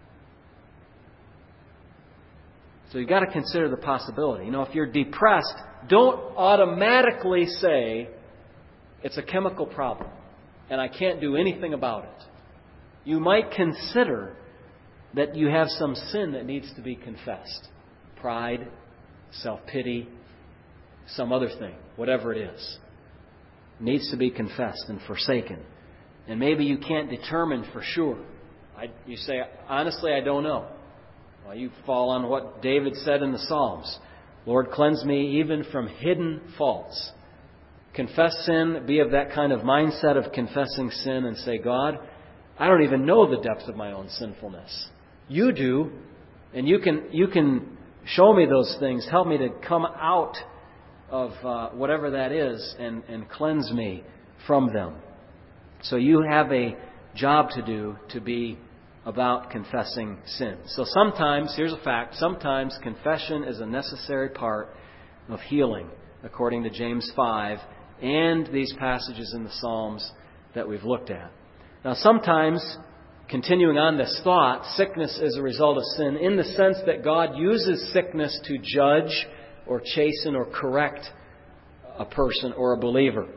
So you've got to consider the possibility. You know, if you're depressed, don't automatically say it's a chemical problem and I can't do anything about it. You might consider that you have some sin that needs to be confessed. Pride, self-pity, some other thing, whatever it is, needs to be confessed and forsaken. And maybe you can't determine for sure. I, you say, honestly, I don't know. Well, you fall on what David said in the Psalms. Lord, cleanse me even from hidden faults. Confess sin, be of that kind of mindset of confessing sin and say, God, I don't even know the depth of my own sinfulness. You do, and you can you can show me those things. Help me to come out of uh, whatever that is and, and cleanse me from them. So you have a job to do to be about confessing sin. So sometimes, here's a fact, sometimes confession is a necessary part of healing, according to James five and these passages in the Psalms that we've looked at. Now sometimes, continuing on this thought, sickness is a result of sin in the sense that God uses sickness to judge or chasten or correct a person or a believer.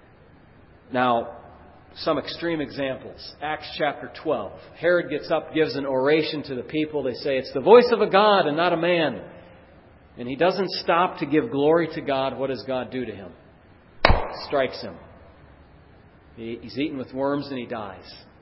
Now, some extreme examples. Acts chapter twelve. Herod gets up, gives an oration to the people. They say, it's the voice of a God and not a man. And he doesn't stop to give glory to God. What does God do to him? Strikes him. He, he's eaten with worms and he dies.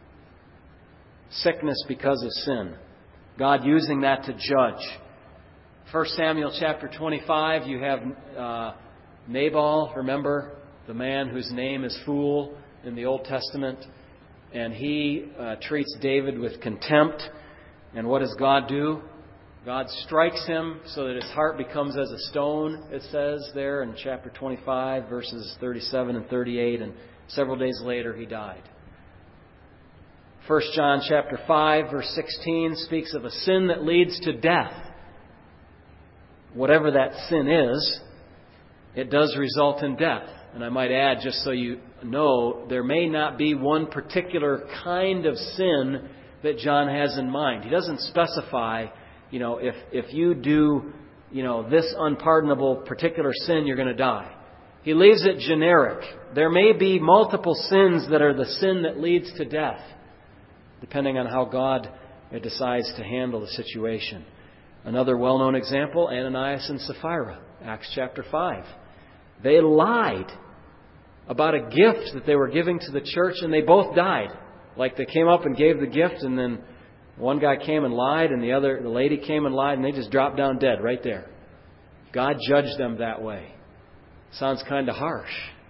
Sickness because of sin. God using that to judge. First Samuel chapter twenty-five, you have uh, Nabal, remember, the man whose name is Fool in the Old Testament, and he uh, treats David with contempt. And what does God do? God strikes him so that his heart becomes as a stone, it says there in chapter twenty-five, verses thirty-seven and thirty-eight, and several days later he died. First John chapter five, verse sixteen speaks of a sin that leads to death. Whatever that sin is, it does result in death. And I might add, just so you know, there may not be one particular kind of sin that John has in mind. He doesn't specify, you know, if, if you do, you know, this unpardonable particular sin, you're going to die. He leaves it generic. There may be multiple sins that are the sin that leads to death, depending on how God decides to handle the situation. Another well-known example, Ananias and Sapphira, Acts chapter five. They lied about a gift that they were giving to the church, and they both died. Like they came up and gave the gift, and then one guy came and lied, and the other, the lady came and lied, and they just dropped down dead right there. God judged them that way. Sounds kind of harsh,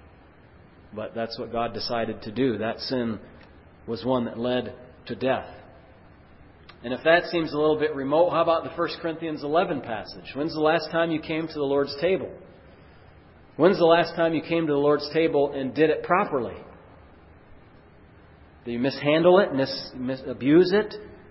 but that's what God decided to do. That sin was one that led to death. And if that seems a little bit remote, how about the First Corinthians eleven passage? When's the last time you came to the Lord's table? When's the last time you came to the Lord's table and did it properly? Do you mishandle it, mis, mis, abuse it?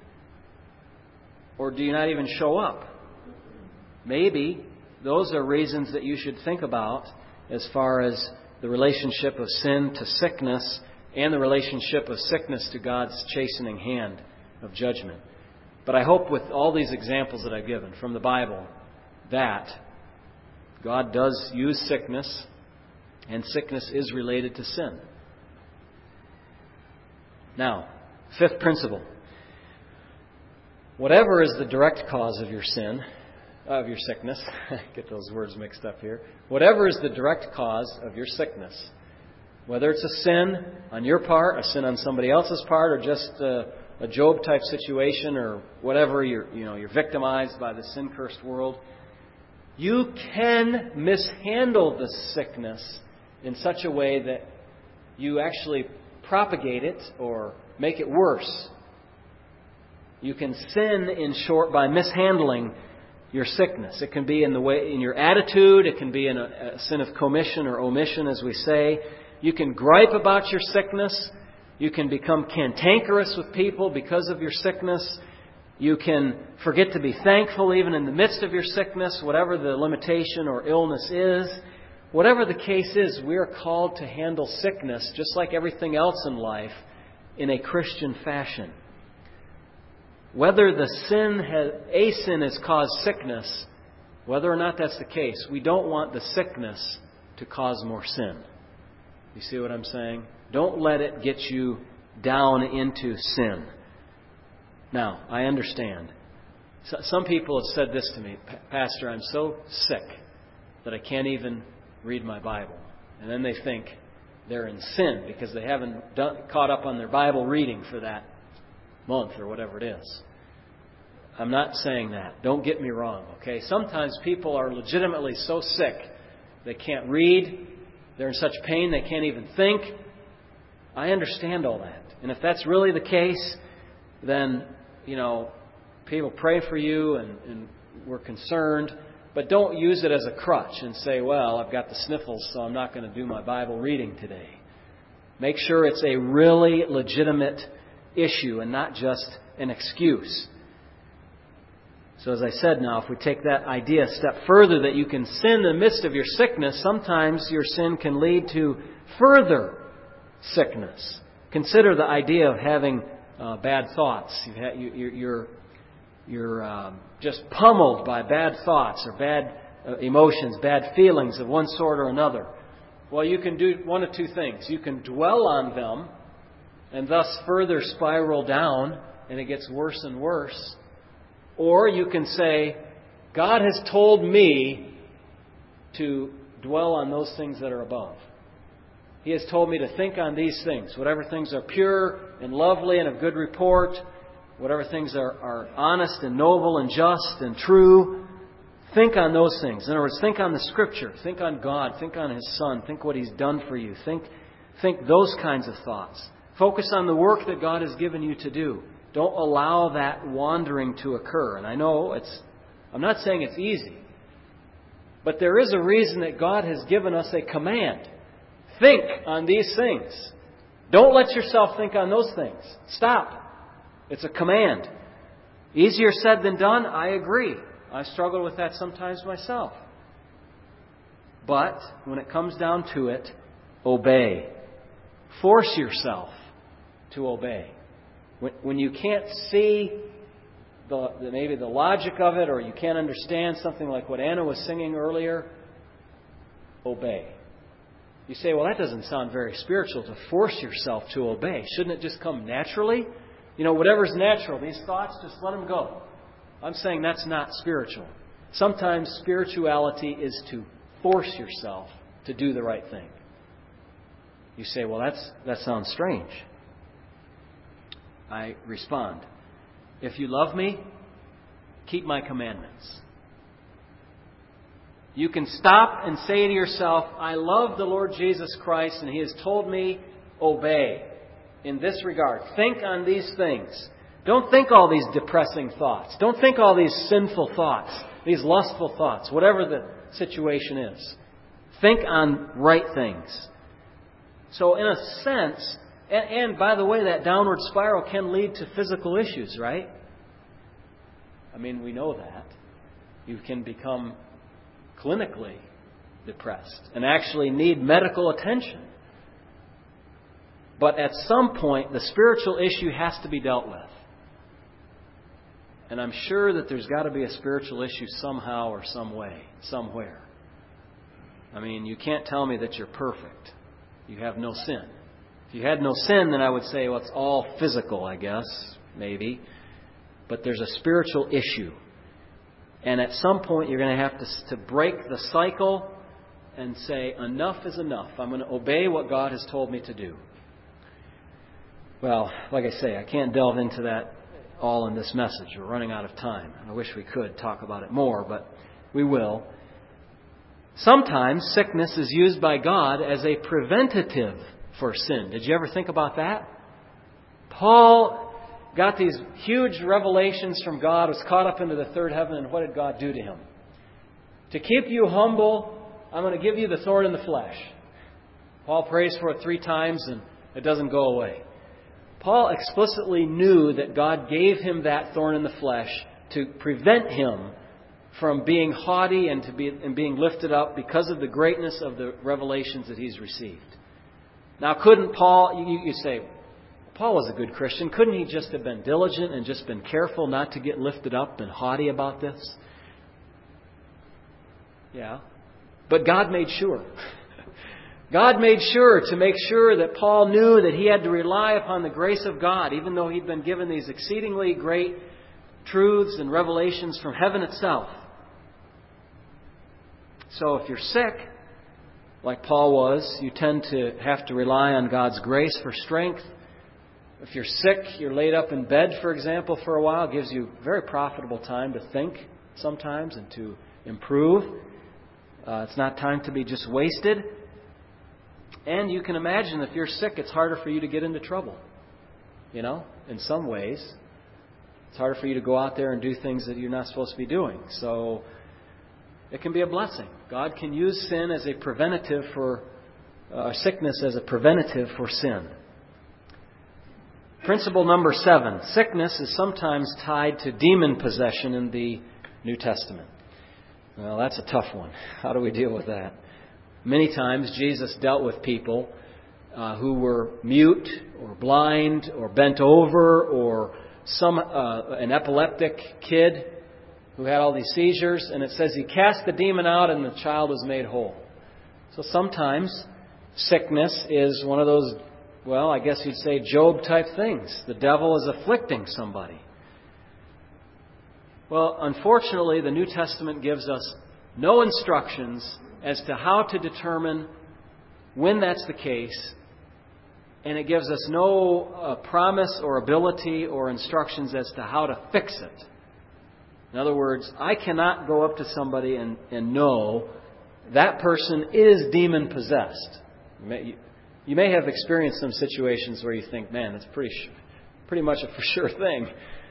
Or do you not even show up? Maybe those are reasons that you should think about as far as the relationship of sin to sickness and the relationship of sickness to God's chastening hand of judgment. But I hope with all these examples that I've given from the Bible that God does use sickness, and sickness is related to sin. Now, fifth principle. Whatever is the direct cause of your sin, of your sickness, get those words mixed up here. Whatever is the direct cause of your sickness, whether it's a sin on your part, a sin on somebody else's part, or just a, a Job type situation, or whatever, you're, you know, you're victimized by the sin-cursed world, you can mishandle the sickness in such a way that you actually propagate it or make it worse. You can sin, in short, by mishandling your sickness. It can be in the way in your attitude. It can be in a, a sin of commission or omission, as we say. You can gripe about your sickness. You can become cantankerous with people because of your sickness. You can forget to be thankful even in the midst of your sickness, whatever the limitation or illness is. Whatever the case is, we are called to handle sickness, just like everything else in life, in a Christian fashion. Whether the sin has, a sin has caused sickness, whether or not that's the case, we don't want the sickness to cause more sin. You see what I'm saying? Don't let it get you down into sin. Now, I understand. So, some people have said this to me, Pastor, I'm so sick that I can't even read my Bible. And then they think they're in sin because they haven't done, caught up on their Bible reading for that month or whatever it is. I'm not saying that. Don't get me wrong, okay? Sometimes people are legitimately so sick they can't read. They're in such pain they can't even think. I understand all that. And if that's really the case, then, you know, people pray for you and, and we're concerned. But don't use it as a crutch and say, well, I've got the sniffles, so I'm not going to do my Bible reading today. Make sure it's a really legitimate issue and not just an excuse. So as I said now, if we take that idea a step further, that you can sin in the midst of your sickness, sometimes your sin can lead to further sickness. Consider the idea of having uh, bad thoughts. You've had, you, you're, you're, you're um, just pummeled by bad thoughts or bad uh, emotions, bad feelings of one sort or another. Well, you can do one of two things. You can dwell on them and thus further spiral down, and it gets worse and worse. Or you can say, God has told me to dwell on those things that are above. He has told me to think on these things. Whatever things are pure and lovely and of good report, whatever things are, are honest and noble and just and true, think on those things. In other words, think on the Scripture. Think on God. Think on His Son. Think what He's done for you. Think, think those kinds of thoughts. Focus on the work that God has given you to do. Don't allow that wandering to occur. And I know it's, I'm not saying it's easy, but there is a reason that God has given us a command. Think on these things. Don't let yourself think on those things. Stop. It's a command. Easier said than done, I agree. I struggle with that sometimes myself. But when it comes down to it, obey. Force yourself to obey. When, when you can't see the, the maybe the logic of it, or you can't understand something like what Anna was singing earlier, obey. You say, well, that doesn't sound very spiritual, to force yourself to obey. Shouldn't it just come naturally? You know, whatever's natural, these thoughts, just let them go. I'm saying that's not spiritual. Sometimes spirituality is to force yourself to do the right thing. You say, well, that's that sounds strange. I respond, if you love me, keep my commandments. You can stop and say to yourself, I love the Lord Jesus Christ and He has told me, obey in this regard. Think on these things. Don't think all these depressing thoughts. Don't think all these sinful thoughts, these lustful thoughts, whatever the situation is. Think on right things. So in a sense, and, and by the way, that downward spiral can lead to physical issues, right? I mean, we know that. You can become clinically depressed and actually need medical attention. But at some point, the spiritual issue has to be dealt with. And I'm sure that there's got to be a spiritual issue somehow or some way, somewhere. I mean, you can't tell me that you're perfect. You have no sin. If you had no sin, then I would say, well, it's all physical, I guess, maybe. But there's a spiritual issue. And at some point, you're going to have to, to break the cycle and say, enough is enough. I'm going to obey what God has told me to do. Well, like I say, I can't delve into that all in this message. We're running out of time. I wish we could talk about it more, but we will. Sometimes sickness is used by God as a preventative for sin. Did you ever think about that? Paul got these huge revelations from God, was caught up into the third heaven, and what did God do to him? To keep you humble, I'm going to give you the thorn in the flesh. Paul prays for it three times and it doesn't go away. Paul explicitly knew that God gave him that thorn in the flesh to prevent him from being haughty and to be and being lifted up because of the greatness of the revelations that he's received. Now, couldn't Paul, you, you say, Paul was a good Christian. Couldn't he just have been diligent and just been careful not to get lifted up and haughty about this? Yeah. But God made sure. God made sure to make sure that Paul knew that he had to rely upon the grace of God, even though he'd been given these exceedingly great truths and revelations from heaven itself. So if you're sick, like Paul was, you tend to have to rely on God's grace for strength. If you're sick, you're laid up in bed, for example, for a while. It gives you very profitable time to think sometimes and to improve. Uh, it's not time to be just wasted. And you can imagine if you're sick, it's harder for you to get into trouble. You know, in some ways. It's harder for you to go out there and do things that you're not supposed to be doing. So it can be a blessing. God can use sin as a preventative for, uh, sickness as a preventative for sin. Principle number seven. Sickness is sometimes tied to demon possession in the New Testament. Well, that's a tough one. How do we deal with that? Many times Jesus dealt with people uh, who were mute or blind or bent over or some uh, an epileptic kid who had all these seizures. And it says he cast the demon out and the child was made whole. So sometimes sickness is one of those, well, I guess you'd say Job-type things. The devil is afflicting somebody. Well, unfortunately, the New Testament gives us no instructions as to how to determine when that's the case, and it gives us no uh, promise or ability or instructions as to how to fix it. In other words, I cannot go up to somebody and, and know that person is demon-possessed. You may, you may have experienced some situations where you think, man, that's pretty, pretty much a for sure thing.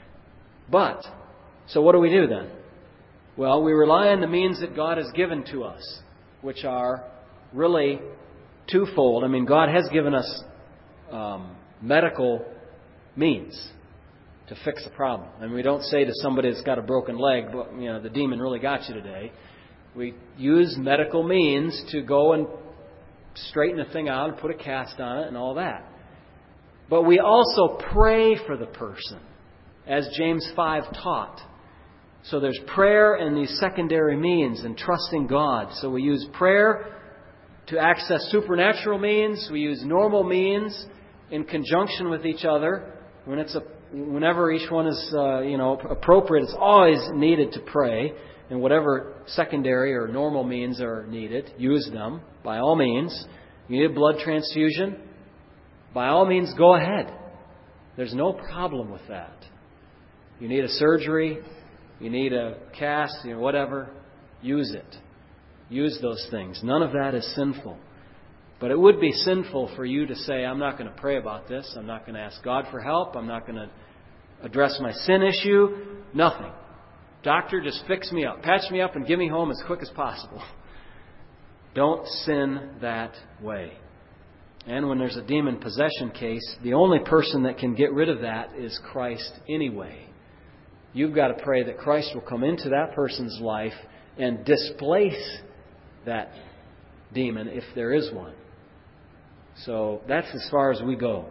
But, so what do we do then? Well, we rely on the means that God has given to us, which are really twofold. I mean, God has given us um, medical means to fix the problem. I mean, we don't say to somebody that's got a broken leg, but, you know, the demon really got you today. We use medical means to go and straighten the thing out and put a cast on it and all that. But we also pray for the person, as James five taught. So there's prayer and these secondary means and trusting God. So we use prayer to access supernatural means. We use normal means in conjunction with each other. When it's a, whenever each one is uh, you know appropriate, it's always needed to pray. And whatever secondary or normal means are needed, use them by all means. You need a blood transfusion? By all means, go ahead. There's no problem with that. You need a surgery? You need a cast, you know, whatever, use it. Use those things. None of that is sinful. But it would be sinful for you to say, I'm not going to pray about this. I'm not going to ask God for help. I'm not going to address my sin issue. Nothing. Doctor, just fix me up. Patch me up and get me home as quick as possible. Don't sin that way. And when there's a demon possession case, the only person that can get rid of that is Christ anyway. You've got to pray that Christ will come into that person's life and displace that demon if there is one. So that's as far as we go.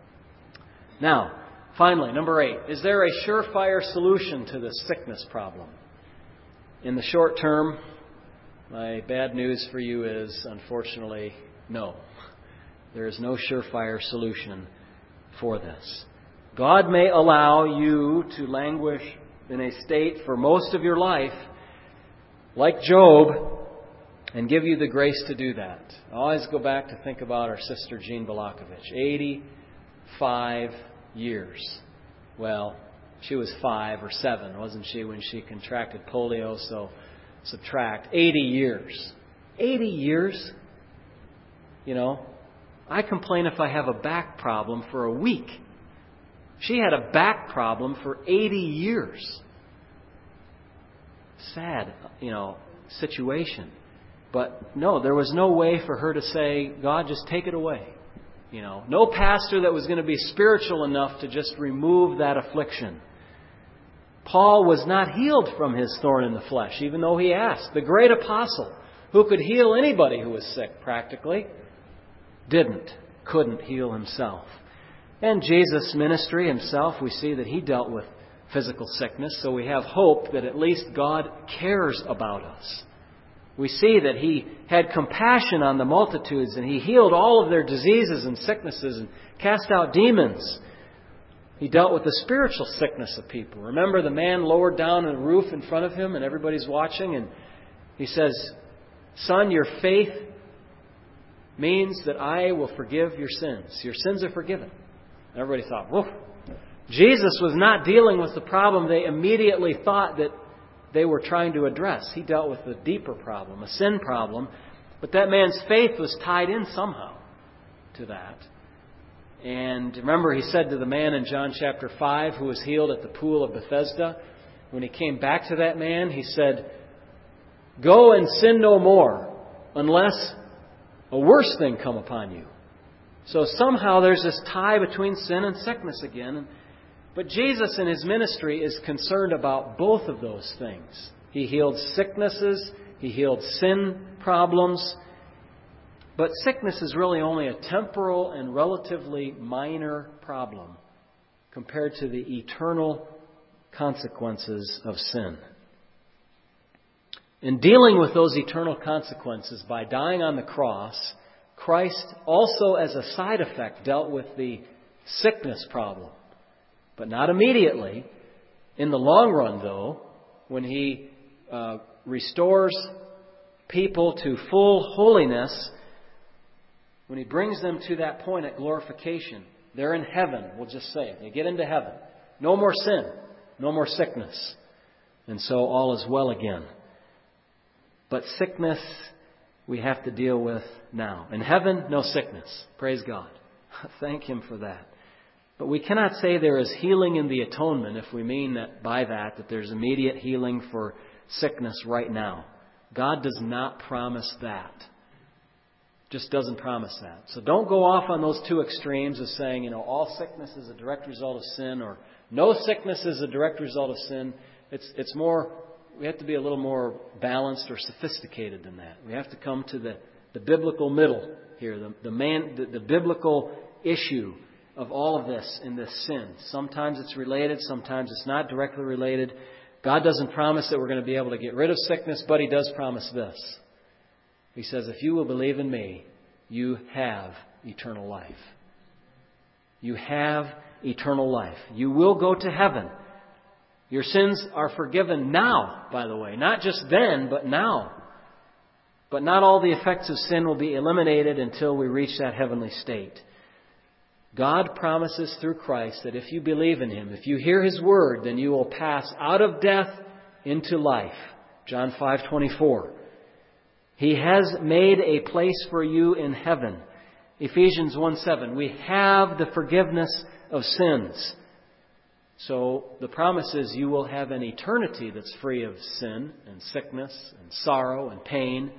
Now, finally, number eight. Is there a surefire solution to this sickness problem? In the short term, my bad news for you is, unfortunately, no. There is no surefire solution for this. God may allow you to languish in a state for most of your life, like Job, and give you the grace to do that. I always go back to think about our sister Jean Balakovich. eighty-five years. Well, she was five or seven, wasn't she, when she contracted polio? So subtract eighty years. eighty years? You know, I complain if I have a back problem for a week. She had a back problem for eighty years. Sad, you know, situation. But no, there was no way for her to say, God, just take it away. You know, no pastor that was going to be spiritual enough to just remove that affliction. Paul was not healed from his thorn in the flesh, even though he asked. The great apostle, who could heal anybody who was sick practically, didn't, couldn't heal himself. And Jesus' ministry himself, we see that he dealt with physical sickness, so we have hope that at least God cares about us. We see that he had compassion on the multitudes and he healed all of their diseases and sicknesses and cast out demons. He dealt with the spiritual sickness of people. Remember the man lowered down on a roof in front of him and everybody's watching, and he says, "Son, your faith means that I will forgive your sins. Your sins are forgiven." And everybody thought, whoa. Jesus was not dealing with the problem they immediately thought that they were trying to address. He dealt with a deeper problem, a sin problem. But that man's faith was tied in somehow to that. And remember, he said to the man in John chapter five who was healed at the pool of Bethesda, when he came back to that man, he said, "Go and sin no more, unless a worse thing come upon you." So somehow there's this tie between sin and sickness again. But Jesus in His ministry is concerned about both of those things. He healed sicknesses. He healed sin problems. But sickness is really only a temporal and relatively minor problem compared to the eternal consequences of sin. In dealing with those eternal consequences by dying on the cross, Christ also, as a side effect, dealt with the sickness problem. But not immediately. In the long run, though, when He uh, restores people to full holiness, when He brings them to that point at glorification, they're in heaven, we'll just say. They get into heaven. No more sin. No more sickness. And so all is well again. But sickness we have to deal with now. In heaven, no sickness. Praise God. Thank Him for that. But we cannot say there is healing in the atonement if we mean that by that that there's immediate healing for sickness right now. God does not promise that. Just doesn't promise that. So don't go off on those two extremes of saying, you know, all sickness is a direct result of sin, or no sickness is a direct result of sin. It's it's more, we have to be a little more balanced or sophisticated than that. We have to come to the, the biblical middle here, the the man the, the biblical issue of all of this in this sin. Sometimes it's related, sometimes it's not directly related. God doesn't promise that we're going to be able to get rid of sickness, but He does promise this. He says, if you will believe in me, you have eternal life. You have eternal life. You will go to heaven. Your sins are forgiven now, by the way. Not just then, but now. But not all the effects of sin will be eliminated until we reach that heavenly state. God promises through Christ that if you believe in Him, if you hear His word, then you will pass out of death into life. John five twenty-four. He has made a place for you in heaven. Ephesians one seven. We have the forgiveness of sins. So the promise is you will have an eternity that's free of sin and sickness and sorrow and pain.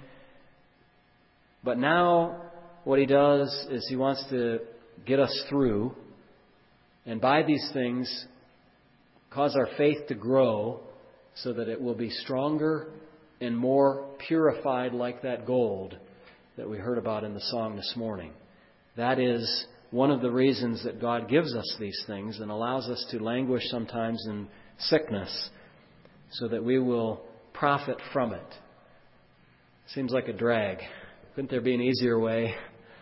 But now what He does is He wants to get us through, and by these things cause our faith to grow so that it will be stronger and more purified like that gold that we heard about in the song this morning. That is one of the reasons that God gives us these things and allows us to languish sometimes in sickness so that we will profit from it. Seems like a drag. Couldn't there be an easier way?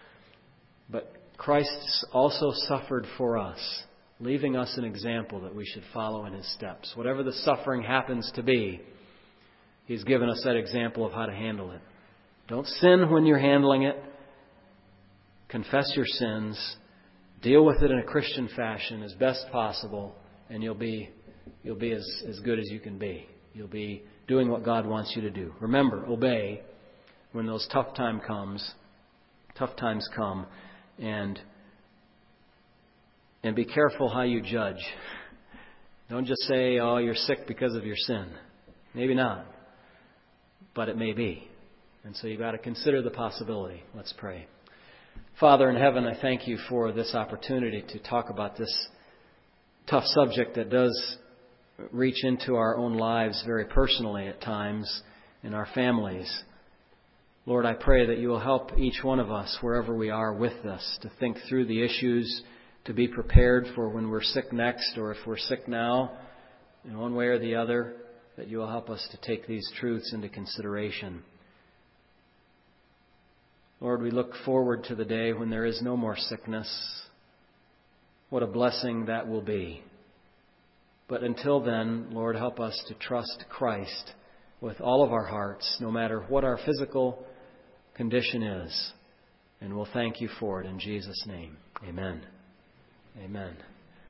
But Christ also suffered for us, leaving us an example that we should follow in His steps. Whatever the suffering happens to be, He's given us that example of how to handle it. Don't sin when you're handling it. Confess your sins. Deal with it in a Christian fashion as best possible, and you'll be you'll be as, as good as you can be. You'll be doing what God wants you to do. Remember, obey when those tough time comes. Tough times come. And and be careful how you judge. Don't just say, oh, you're sick because of your sin. Maybe not. But it may be. And so you've got to consider the possibility. Let's pray. Father in heaven, I thank you for this opportunity to talk about this tough subject that does reach into our own lives very personally at times in our families. Lord, I pray that you will help each one of us, wherever we are with this, to think through the issues, to be prepared for when we're sick next, or if we're sick now, in one way or the other, that you will help us to take these truths into consideration. Lord, we look forward to the day when there is no more sickness. What a blessing that will be. But until then, Lord, help us to trust Christ with all of our hearts, no matter what our physical condition is. And we'll thank you for it in Jesus' name. Amen. Amen.